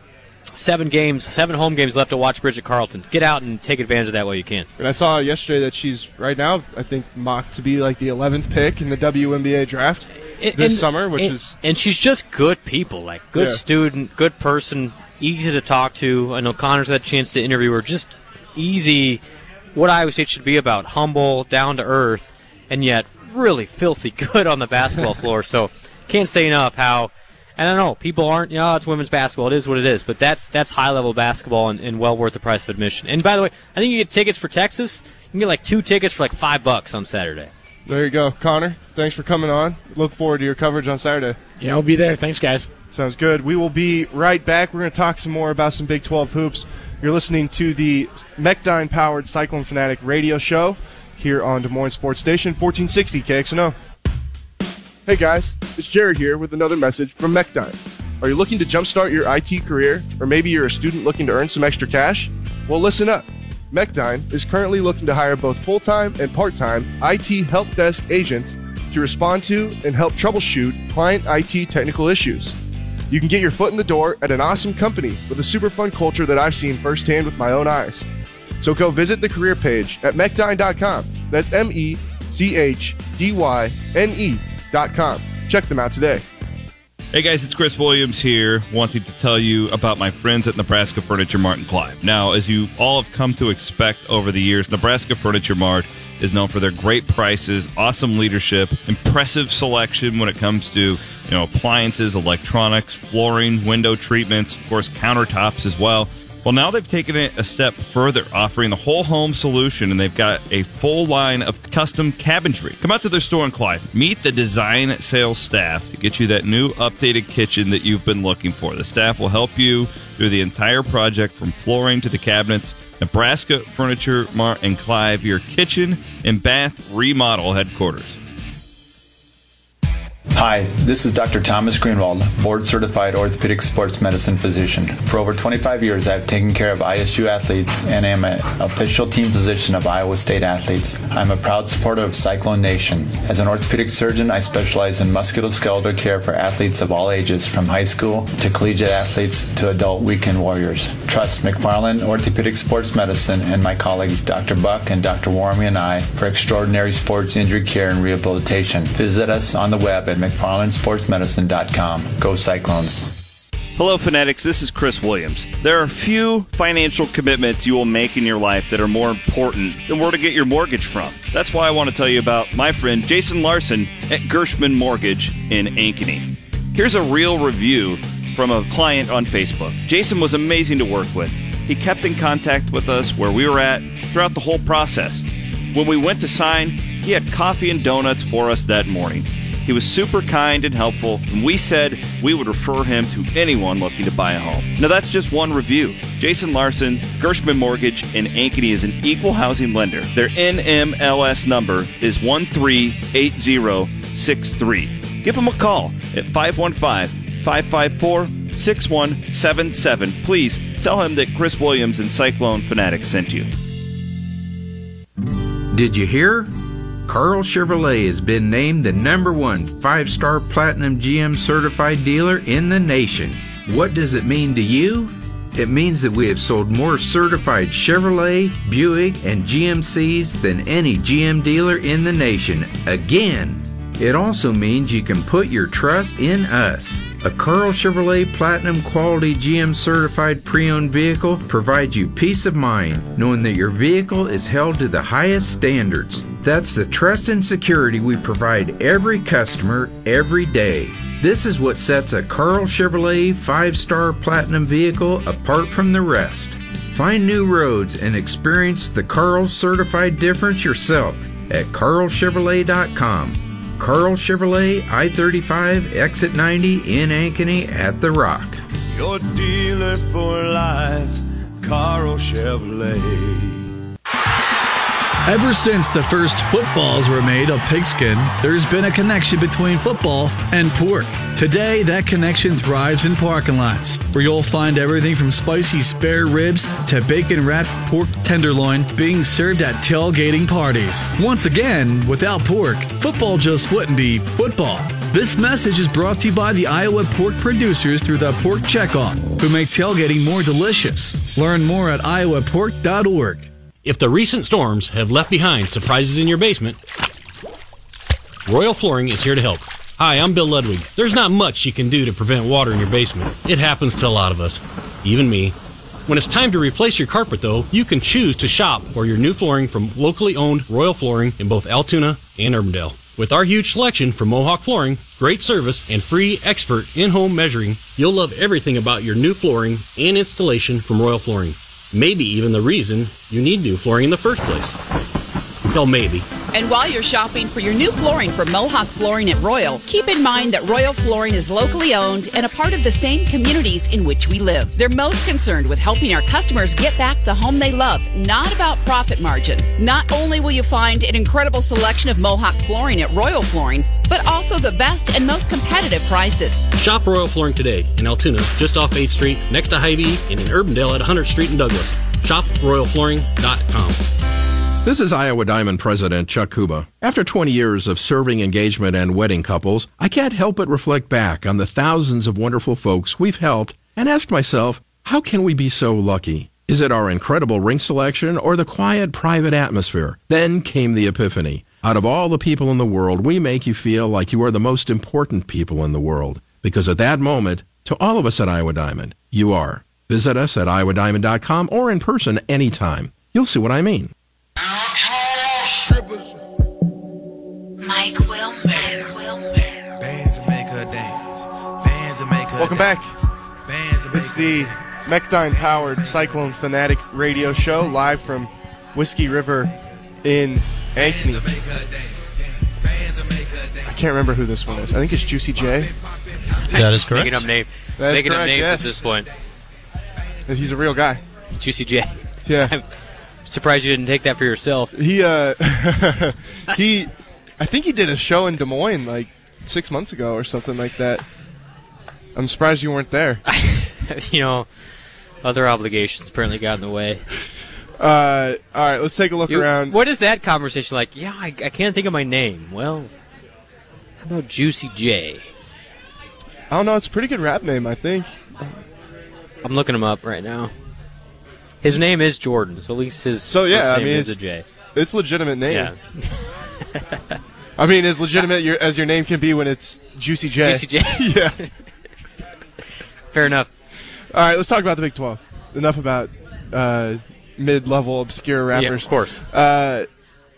[SPEAKER 3] seven games, seven home games left to watch Bridget Carleton. Get out and take advantage of that while you can.
[SPEAKER 2] And I saw yesterday that she's right now, I think, mocked to be like the eleventh pick in the W N B A draft
[SPEAKER 3] and,
[SPEAKER 2] this
[SPEAKER 3] and,
[SPEAKER 2] summer, which
[SPEAKER 3] and,
[SPEAKER 2] is...
[SPEAKER 3] And she's just good people, like good
[SPEAKER 2] Yeah.
[SPEAKER 3] student, good person, easy to talk to. I know Connor's had a chance to interview her. Just easy, what Iowa State should be about, humble, down to earth, and yet really filthy good on the basketball floor. So can't say enough how... I don't know. People aren't, you know, it's women's basketball. It is what it is. But that's that's high-level basketball and, and well worth the price of admission. And by the way, I think you get tickets for Texas. You can get like two tickets for like five bucks on Saturday.
[SPEAKER 2] There you go. Connor, thanks for coming on. Look forward to your coverage on Saturday.
[SPEAKER 11] Yeah, I'll be there. Thanks, guys.
[SPEAKER 2] Sounds good. We will be right back. We're going to talk some more about some Big twelve hoops. You're listening to the Mechdyne-powered Cyclone Fanatic radio show here on Des Moines Sports Station, fourteen sixty K X N O. Hey guys, it's Jared here with another message from Mechdyne. Are you looking to jumpstart your I T career, or maybe you're a student looking to earn some extra cash? Well, listen up. Mechdyne is currently looking to hire both full-time and part-time I T help desk agents to respond to and help troubleshoot client I T technical issues. You can get your foot in the door at an awesome company with a super fun culture that I've seen firsthand with my own eyes. So go visit the career page at mechdyne dot com. That's M E C H D Y N E dot com. Check them out today.
[SPEAKER 6] Hey guys, it's Chris Williams here, wanting to tell you about my friends at Nebraska Furniture Mart and Clive. Now, as you all have come to expect over the years, Nebraska Furniture Mart is known for their great prices, awesome leadership, impressive selection when it comes to, you know, appliances, electronics, flooring, window treatments, of course, countertops as well. Well, now they've taken it a step further, offering the whole home solution, and they've got a full line of custom cabinetry. Come out to their store in Clive. Meet the design sales staff to get you that new updated kitchen that you've been looking for. The staff will help you through the entire project from flooring to the cabinets. Nebraska Furniture Mart in Clive, your kitchen and bath remodel headquarters.
[SPEAKER 12] Hi, this is Doctor Thomas Greenwald, board-certified orthopedic sports medicine physician. For over twenty-five years, I've taken care of I S U athletes and am an official team physician of Iowa State athletes. I'm a proud supporter of Cyclone Nation. As an orthopedic surgeon, I specialize in musculoskeletal care for athletes of all ages, from high school to collegiate athletes to adult weekend warriors. Trust McFarland Orthopedic Sports Medicine and my colleagues Doctor Buck and Doctor Warmy and I for extraordinary sports injury care and rehabilitation. Visit us on the web at McFarland Sports Medicine dot com. Go Cyclones.
[SPEAKER 4] Hello, Fanatics. This is Chris Williams. There are few financial commitments you will make in your life that are more important than where to get your mortgage from. That's why I want to tell you about my friend Jason Larson at Gershman Mortgage in Ankeny. Here's a real review from a client on Facebook. Jason was amazing to work with. He kept in contact with us where we were at throughout the whole process. When we went to sign, he had coffee and donuts for us that morning. He was super kind and helpful, and we said we would refer him to anyone looking to buy a home. Now, that's just one review. Jason Larson, Gershman Mortgage in Ankeny, is an equal housing lender. Their N M L S number is one three eight zero six three. Give them a call at five one five, five five four, six one seven seven. Please tell him that Chris Williams and Cyclone Fanatics sent you.
[SPEAKER 7] Did you hear? Carl Chevrolet has been named the number one five-star Platinum G M certified dealer in the nation. What does it mean to you? It means that we have sold more certified Chevrolet, Buick, and G M Cs than any G M dealer in the nation. Again, it also means you can put your trust in us. A Carl Chevrolet Platinum Quality G M certified pre-owned vehicle provides you peace of mind knowing that your vehicle is held to the highest standards. That's the trust and security we provide every customer every day. This is what sets a Carl Chevrolet five-star Platinum vehicle apart from the rest. Find new roads and experience the Carl certified difference yourself at carl chevrolet dot com. Carl Chevrolet, I thirty-five, Exit ninety in Ankeny at The Rock.
[SPEAKER 8] Your dealer for life, Carl Chevrolet.
[SPEAKER 13] Ever since the first footballs were made of pigskin, there's been a connection between football and pork. Today, that connection thrives in parking lots, where you'll find everything from spicy spare ribs to bacon-wrapped pork tenderloin being served at tailgating parties. Once again, without pork, football just wouldn't be football. This message is brought to you by the Iowa pork producers through the Pork Checkoff, who make tailgating more delicious. Learn more at iowa pork dot org.
[SPEAKER 14] If the recent storms have left behind surprises in your basement, Royal Flooring is here to help. Hi, I'm Bill Ludwig. There's not much you can do to prevent water in your basement. It happens to a lot of us, even me. When it's time to replace your carpet, though, you can choose to shop for your new flooring from locally owned Royal Flooring in both Altoona and Urbandale. With our huge selection from Mohawk Flooring, great service, and free expert in-home measuring, you'll love everything about your new flooring and installation from Royal Flooring. Maybe even the reason you need new flooring in the first place. Well, maybe.
[SPEAKER 15] And while you're shopping for your new flooring from Mohawk Flooring at Royal, keep in mind that Royal Flooring is locally owned and a part of the same communities in which we live. They're most concerned with helping our customers get back the home they love, not about profit margins. Not only will you find an incredible selection of Mohawk Flooring at Royal Flooring, but also the best and most competitive prices.
[SPEAKER 14] Shop Royal Flooring today in Altoona, just off eighth Street, next to Hy-Vee, and in Urbandale at one hundredth Street in Douglas. shop royal flooring dot com.
[SPEAKER 16] This is Iowa Diamond President Chuck Kuba. After twenty years of serving engagement and wedding couples, I can't help but reflect back on the thousands of wonderful folks we've helped and ask myself, how can we be so lucky? Is it our incredible ring selection or the quiet, private atmosphere? Then came the epiphany. Out of all the people in the world, we make you feel like you are the most important people in the world. Because at that moment, to all of us at Iowa Diamond, you are. Visit us at iowa diamond dot com or in person anytime. You'll see what I mean.
[SPEAKER 8] Strippers.
[SPEAKER 17] Mike Wilmer. Mike Wilmer.
[SPEAKER 8] Bands make her dance. Bands make her
[SPEAKER 2] Welcome
[SPEAKER 8] dance.
[SPEAKER 2] back.
[SPEAKER 8] Bands
[SPEAKER 2] It's the Mechdyne-powered Cyclone Fanatic radio show live from Whiskey River in Ankeny. I can't remember who this one is. I think it's Juicy J.
[SPEAKER 18] That is correct.
[SPEAKER 3] Making up name.
[SPEAKER 2] That is
[SPEAKER 3] Making
[SPEAKER 2] correct,
[SPEAKER 3] up names
[SPEAKER 2] yes.
[SPEAKER 3] at this point.
[SPEAKER 2] He's a real guy.
[SPEAKER 3] Juicy J.
[SPEAKER 2] Yeah.
[SPEAKER 3] I'm surprised you didn't take that for yourself.
[SPEAKER 2] He, uh, he, I think he did a show in Des Moines like six months ago or something like that. I'm surprised you weren't there.
[SPEAKER 3] You know, other obligations apparently got in the way.
[SPEAKER 2] Uh, all right, let's take a look
[SPEAKER 3] You-
[SPEAKER 2] around.
[SPEAKER 3] What is that conversation like? Yeah, I, I can't think of my name. Well, how about Juicy J?
[SPEAKER 2] I don't know. It's a pretty good rap name, I think.
[SPEAKER 3] I'm looking him up right now. His name is Jordan, so at least his
[SPEAKER 2] So yeah,
[SPEAKER 3] first
[SPEAKER 2] I
[SPEAKER 3] name
[SPEAKER 2] mean,
[SPEAKER 3] is
[SPEAKER 2] it's
[SPEAKER 3] a J.
[SPEAKER 2] It's a legitimate name.
[SPEAKER 3] Yeah.
[SPEAKER 2] I mean, as legitimate your, as your name can be when it's Juicy J.
[SPEAKER 3] Juicy J.
[SPEAKER 2] Yeah.
[SPEAKER 3] Fair enough.
[SPEAKER 2] All right, let's talk about the Big twelve. Enough about uh, mid-level obscure rappers.
[SPEAKER 3] Yeah, of course.
[SPEAKER 2] Uh,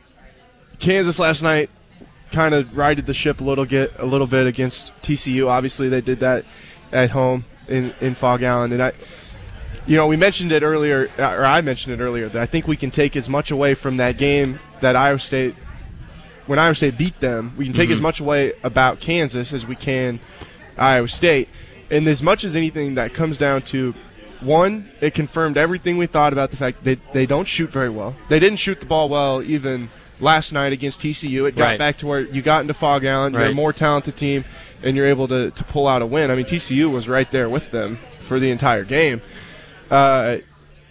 [SPEAKER 2] Kansas last night kind of righted the ship a little get a little bit against T C U. Obviously, they did that at home in in Fog Allen, and I, you know, we mentioned it earlier, or I mentioned it earlier, that I think we can take as much away from that game that Iowa State, when Iowa State beat them, we can take
[SPEAKER 3] Mhm.
[SPEAKER 2] as much away about Kansas as we can Iowa State. And as much as anything, that comes down to, one, it confirmed everything we thought about the fact that they, they don't shoot very well. They didn't shoot the ball well even last night against T C U. It got
[SPEAKER 3] Right.
[SPEAKER 2] back to where you got into Fog Allen, you're a
[SPEAKER 3] Right.
[SPEAKER 2] more talented team, and you're able to, to pull out a win. I mean, T C U was right there with them for the entire game. Uh,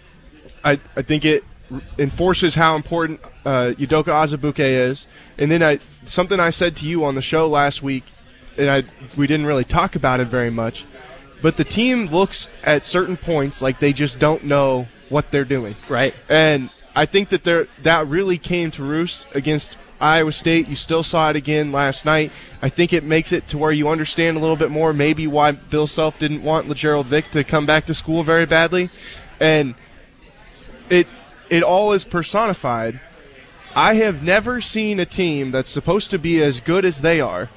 [SPEAKER 2] I I think it enforces how important uh, Udoka Azubuike is. And then I something I said to you on the show last week, and I we didn't really talk about it very much, but the team looks at certain points like they just don't know what they're doing.
[SPEAKER 3] Right.
[SPEAKER 2] And I think that there that really came to roost against Iowa State. You still saw it again last night. I think it makes it to where you understand a little bit more maybe why Bill Self didn't want LaGerald Vick to come back to school very badly. And it it all is personified. I have never seen a team that's supposed to be as good as they are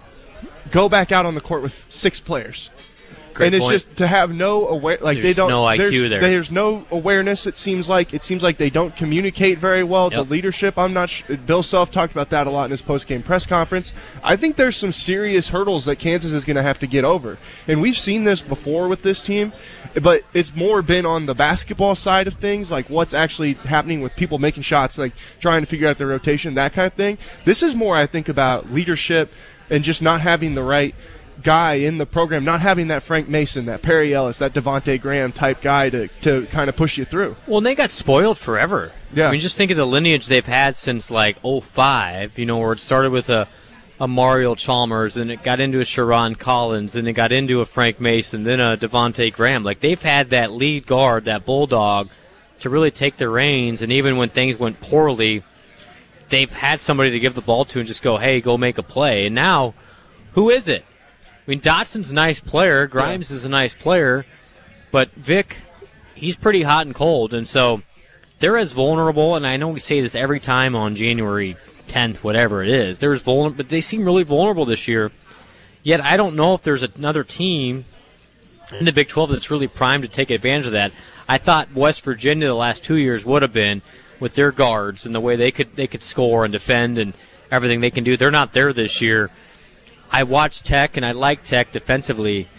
[SPEAKER 2] go back out on the court with six players.
[SPEAKER 3] Great
[SPEAKER 2] and it's
[SPEAKER 3] point.
[SPEAKER 2] just to have no aware, like they
[SPEAKER 3] There's
[SPEAKER 2] don't.
[SPEAKER 3] no I Q
[SPEAKER 2] there's,
[SPEAKER 3] there.
[SPEAKER 2] There's no awareness. It seems like it seems like they don't communicate very well.
[SPEAKER 3] Yep.
[SPEAKER 2] The leadership. I'm not. Sh- Bill Self talked about that a lot in his post-game press conference. I think there's some serious hurdles that Kansas is going to have to get over, and we've seen this before with this team, but it's more been on the basketball side of things, like what's actually happening with people making shots, like trying to figure out their rotation, that kind of thing. This is more, I think, about leadership and just not having the right guy in the program, not having that Frank Mason, that Perry Ellis, that Devontae Graham type guy to, to kind of push you through.
[SPEAKER 3] Well, and they got spoiled forever.
[SPEAKER 2] Yeah.
[SPEAKER 3] I mean, just think of the lineage they've had since, like, oh five, you know, where it started with a, a Mario Chalmers, and it got into a Sharon Collins, and it got into a Frank Mason, then a Devontae Graham. Like, they've had that lead guard, that bulldog, to really take the reins, and even when things went poorly, they've had somebody to give the ball to and just go, hey, go make a play. And now, who is it? I mean, Dotson's a nice player. Grimes is a nice player. But Vic, he's pretty hot and cold. And so they're as vulnerable, and I know we say this every time on January tenth, whatever it is. They're as vulnerable, but they seem really vulnerable this year. Yet I don't know if there's another team in the Big twelve that's really primed to take advantage of that. I thought West Virginia the last two years would have been with their guards and the way they could they could score and defend and everything they can do. They're not there this year. I watch Tech, and I like Tech defensively.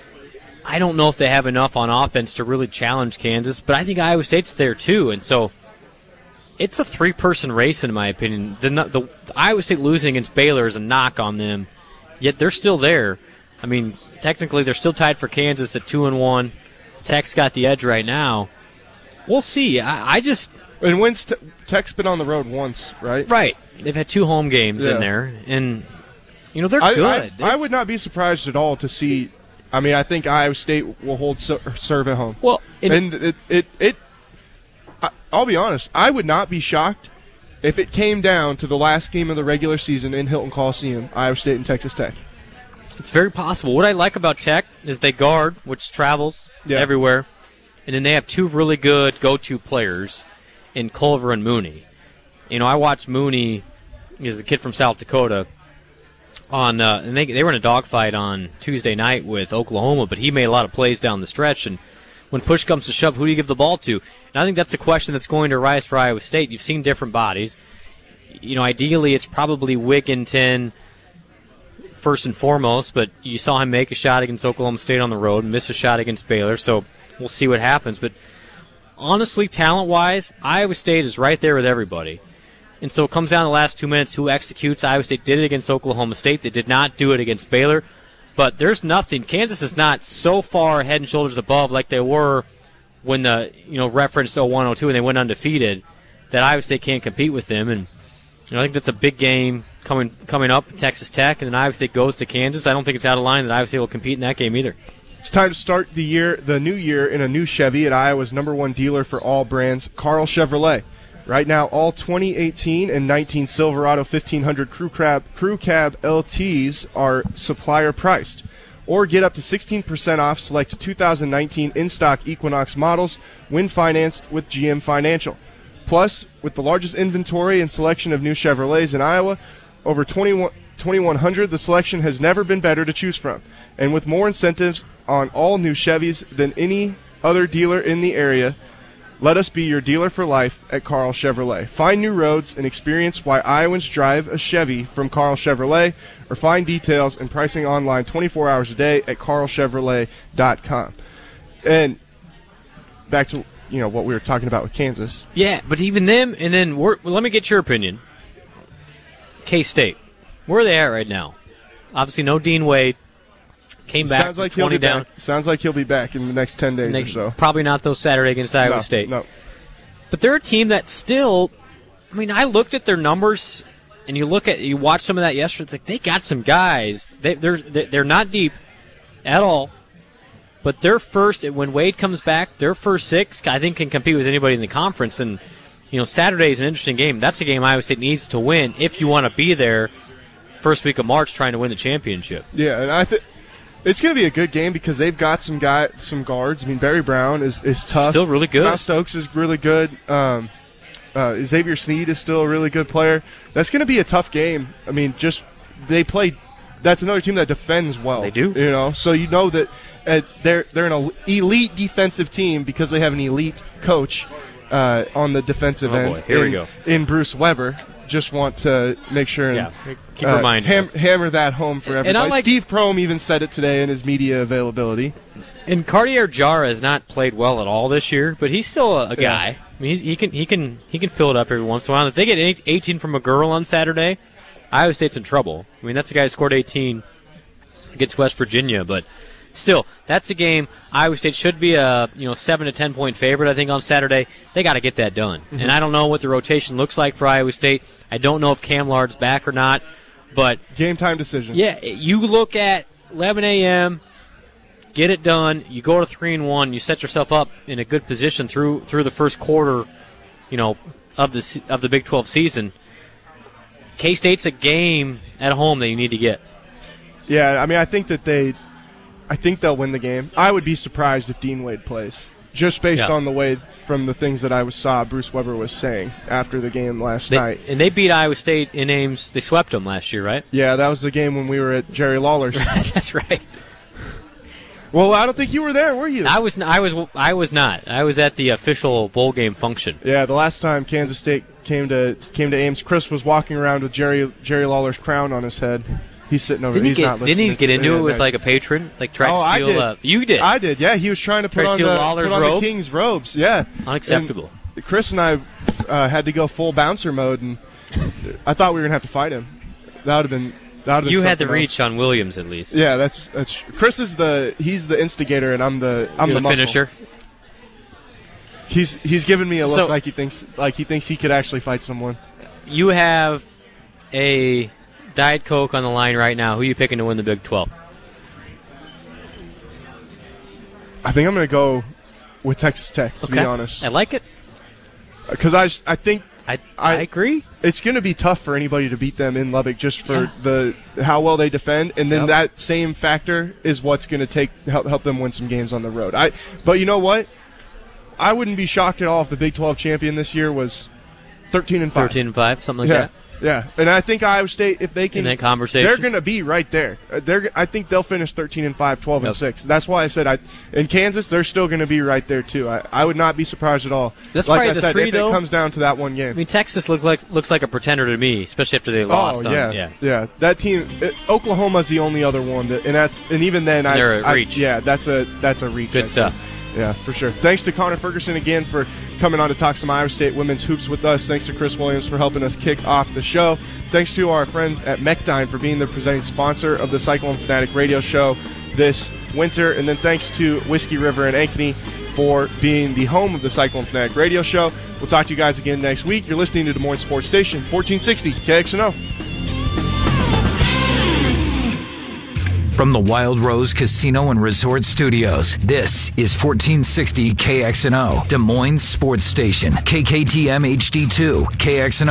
[SPEAKER 3] I don't know if they have enough on offense to really challenge Kansas, but I think Iowa State's there too. And so it's a three-person race, in my opinion. The, the, the Iowa State losing against Baylor is a knock on them, yet they're still there. I mean, technically they're still tied for Kansas at two and one. Tech's got the edge right now. We'll see. I, I just
[SPEAKER 2] and when's te- Tech's been on the road once, right?
[SPEAKER 3] Right. They've had two home games
[SPEAKER 2] Yeah.
[SPEAKER 3] in there, and you know they're
[SPEAKER 2] I,
[SPEAKER 3] good.
[SPEAKER 2] I, I would not be surprised at all to see. I mean, I think Iowa State will hold ser- serve at home.
[SPEAKER 3] Well, in,
[SPEAKER 2] and it, it, it I, I'll be honest. I would not be shocked if it came down to the last game of the regular season in Hilton Coliseum, Iowa State and Texas Tech.
[SPEAKER 3] It's very possible. What I like about Tech is they guard, which travels
[SPEAKER 2] Yeah.
[SPEAKER 3] everywhere, and then they have two really good go-to players in Culver and Mooney. You know, I watched Mooney, he's a kid from South Dakota, on uh, and they they were in a dogfight on Tuesday night with Oklahoma, but he made a lot of plays down the stretch, and when push comes to shove, who do you give the ball to? And I think that's a question that's going to rise for Iowa State. You've seen different bodies. You know, ideally it's probably Wigginton first and foremost, but you saw him make a shot against Oklahoma State on the road, miss a shot against Baylor, so we'll see what happens. But honestly, talent-wise, Iowa State is right there with everybody. And so it comes down to the last two minutes, who executes. Iowa State did it against Oklahoma State. They did not do it against Baylor. But there's nothing. Kansas is not so far head and shoulders above like they were when the, you know, referenced oh one oh two and they went undefeated, that Iowa State can't compete with them. And you know, I think that's a big game coming coming up, Texas Tech, and then Iowa State goes to Kansas. I don't think it's out of line that Iowa State will compete in that game either.
[SPEAKER 2] It's time to start the year, the new year, in a new Chevy at Iowa's number one dealer for all brands, Carl Chevrolet. Right now, all twenty eighteen and nineteen Silverado fifteen hundred Crew Cab, Crew Cab L Ts are supplier priced. Or get up to sixteen percent off select two thousand nineteen in-stock Equinox models when financed with G M Financial. Plus, with the largest inventory and selection of new Chevrolets in Iowa, over twenty-one hundred, the selection has never been better to choose from. And with more incentives on all new Chevys than any other dealer in the area, let us be your dealer for life at Carl Chevrolet. Find new roads and experience why Iowans drive a Chevy from Carl Chevrolet, or find details and pricing online twenty-four hours a day at carl chevrolet dot com. And back to, you know, what we were talking about with Kansas.
[SPEAKER 3] Yeah, but even them, and then we're, well, let me get your opinion. K-State, where are they at right now? Obviously, no Dean Wade. Came back
[SPEAKER 2] Sounds like
[SPEAKER 3] twenty
[SPEAKER 2] he'll be
[SPEAKER 3] down.
[SPEAKER 2] Back. Sounds like he'll be back in the next ten days
[SPEAKER 3] they,
[SPEAKER 2] or so.
[SPEAKER 3] Probably not though Saturday against Iowa
[SPEAKER 2] no,
[SPEAKER 3] State.
[SPEAKER 2] No.
[SPEAKER 3] But they're a team that still, I mean, I looked at their numbers, and you look at, you watch some of that yesterday. It's like they got some guys. They, they're they're not deep at all. But their first, when Wade comes back, their first six, I think, can compete with anybody in the conference. And you know, Saturday is an interesting game. That's a game Iowa State needs to win if you want to be there first week of March trying to win the championship.
[SPEAKER 2] Yeah, and I think it's going to be a good game because they've got some guy, some guards. I mean, Barry Brown is, is tough.
[SPEAKER 3] Still really good.
[SPEAKER 2] Miles Stokes is really good. Um, uh, Xavier Sneed is still a really good player. That's going to be a tough game. I mean, just they play. That's another team that defends well.
[SPEAKER 3] They do.
[SPEAKER 2] You know, so you know that uh, they're they're an elite defensive team because they have an elite coach uh, on the defensive
[SPEAKER 3] oh
[SPEAKER 2] end.
[SPEAKER 3] Boy. Here
[SPEAKER 2] in,
[SPEAKER 3] we go.
[SPEAKER 2] In Bruce Weber. Just want to make sure and
[SPEAKER 3] yeah, keep
[SPEAKER 2] uh,
[SPEAKER 3] reminding
[SPEAKER 2] ham-
[SPEAKER 3] us.
[SPEAKER 2] hammer that home for everybody.
[SPEAKER 3] And I like,
[SPEAKER 2] Steve Prohm even said it today in his media availability.
[SPEAKER 3] And Cartier Jara has not played well at all this year, but he's still a, a guy.
[SPEAKER 2] Yeah.
[SPEAKER 3] I mean, he's, he can he can he can fill it up every once in a while. If they get eighteen from a girl on Saturday, Iowa State's in trouble. I mean, that's the guy who scored eighteen against West Virginia, but still, that's a game Iowa State should be a you know seven to ten point favorite. I think on Saturday they got to get that done. Mm-hmm. And I don't know what the rotation looks like for Iowa State. I don't know if Cam Lard's back or not, but
[SPEAKER 2] game time decision.
[SPEAKER 3] Yeah, you look at eleven a.m. Get it done. You go to three and one. You set yourself up in a good position through through the first quarter, you know, of the of the Big twelve season. K-State's a game at home that you need to get.
[SPEAKER 2] Yeah, I mean, I think that they. I think they'll win the game. I would be surprised if Dean Wade plays, just based
[SPEAKER 3] yeah.
[SPEAKER 2] on the way from the things that I saw Bruce Weber was saying after the game last
[SPEAKER 3] they,
[SPEAKER 2] night.
[SPEAKER 3] And they beat Iowa State in Ames. They swept them last year, right?
[SPEAKER 2] Yeah, that was the game when we were at Jerry Lawler's.
[SPEAKER 3] That's right.
[SPEAKER 2] Well, I don't think you were there, were you?
[SPEAKER 3] I was. I was. I was not. I was at the official bowl game function.
[SPEAKER 2] Yeah, the last time Kansas State came to came to Ames, Chris was walking around with Jerry Jerry Lawler's crown on his head. He's sitting over.
[SPEAKER 3] Didn't
[SPEAKER 2] he's
[SPEAKER 3] he get,
[SPEAKER 2] not listening.
[SPEAKER 3] Didn't he get into
[SPEAKER 2] to,
[SPEAKER 3] it with
[SPEAKER 2] uh,
[SPEAKER 3] like a patron, like try
[SPEAKER 2] oh,
[SPEAKER 3] to steal?
[SPEAKER 2] I did.
[SPEAKER 3] Uh, you did.
[SPEAKER 2] I did. Yeah, he was trying to put
[SPEAKER 3] try
[SPEAKER 2] on,
[SPEAKER 3] to
[SPEAKER 2] the,
[SPEAKER 3] Lawler's
[SPEAKER 2] put on
[SPEAKER 3] robe?
[SPEAKER 2] the king's robes. Yeah,
[SPEAKER 3] unacceptable.
[SPEAKER 2] And Chris and I uh, had to go full bouncer mode, and I thought we were gonna have to fight him. That would have been. That would have been
[SPEAKER 3] you had the
[SPEAKER 2] else.
[SPEAKER 3] reach on Williams at least.
[SPEAKER 2] Yeah, that's that's. Chris is the he's the instigator, and I'm the I'm
[SPEAKER 3] You're
[SPEAKER 2] the,
[SPEAKER 3] the
[SPEAKER 2] muscle.
[SPEAKER 3] finisher.
[SPEAKER 2] He's he's giving me a look
[SPEAKER 3] So-
[SPEAKER 2] like he thinks like he thinks he could actually fight someone.
[SPEAKER 3] You have a Diet Coke on the line right now. Who are you picking to win the Big twelve?
[SPEAKER 2] I think I'm going to go with Texas Tech, to
[SPEAKER 3] Okay.
[SPEAKER 2] be honest.
[SPEAKER 3] I like it.
[SPEAKER 2] Because I, I think
[SPEAKER 3] I, I agree.
[SPEAKER 2] It's going to be tough for anybody to beat them in Lubbock just for
[SPEAKER 3] Yeah.
[SPEAKER 2] the how well they defend, and then
[SPEAKER 3] Yep.
[SPEAKER 2] that same factor is what's going to take help help them win some games on the road. I but you know what? I wouldn't be shocked at all if the Big twelve champion this year was thirteen and five.
[SPEAKER 3] Thirteen and five, something like
[SPEAKER 2] yeah.
[SPEAKER 3] that.
[SPEAKER 2] Yeah, and I think Iowa State, if they can,
[SPEAKER 3] in that conversation,
[SPEAKER 2] they're going to be right there. Uh, They're, I think they'll finish thirteen and five, twelve and
[SPEAKER 3] Yep.
[SPEAKER 2] six. That's why I said I. In Kansas, they're still going to be right there too. I, I would not be surprised at all.
[SPEAKER 3] That's
[SPEAKER 2] like
[SPEAKER 3] probably
[SPEAKER 2] I
[SPEAKER 3] the
[SPEAKER 2] said,
[SPEAKER 3] three,
[SPEAKER 2] if
[SPEAKER 3] though.
[SPEAKER 2] it comes down to that one game.
[SPEAKER 3] I mean, Texas looks like looks like a pretender to me, especially after they lost.
[SPEAKER 2] Oh
[SPEAKER 3] on,
[SPEAKER 2] yeah,
[SPEAKER 3] yeah.
[SPEAKER 2] yeah. That team, it, Oklahoma's the only other one, that, and that's and even then, I,
[SPEAKER 3] They're a
[SPEAKER 2] I-
[SPEAKER 3] reach.
[SPEAKER 2] yeah, that's a that's a reach.
[SPEAKER 3] Good
[SPEAKER 2] I
[SPEAKER 3] stuff.
[SPEAKER 2] think. Yeah, for sure. Thanks to Connor Ferguson again for coming on to talk some Iowa State women's hoops with us. Thanks to Chris Williams for helping us kick off the show. Thanks to our friends at Mechdyne for being the presenting sponsor of the Cyclone Fanatic Radio Show this winter. And then thanks to Whiskey River and Ankeny for being the home of the Cyclone Fanatic Radio Show. We'll talk to you guys again next week. You're listening to Des Moines Sports Station, fourteen sixty K X N O.
[SPEAKER 19] From the Wild Rose Casino and Resort Studios, this is fourteen sixty K X N O, Des Moines Sports Station, K K T M H D two, K X N O.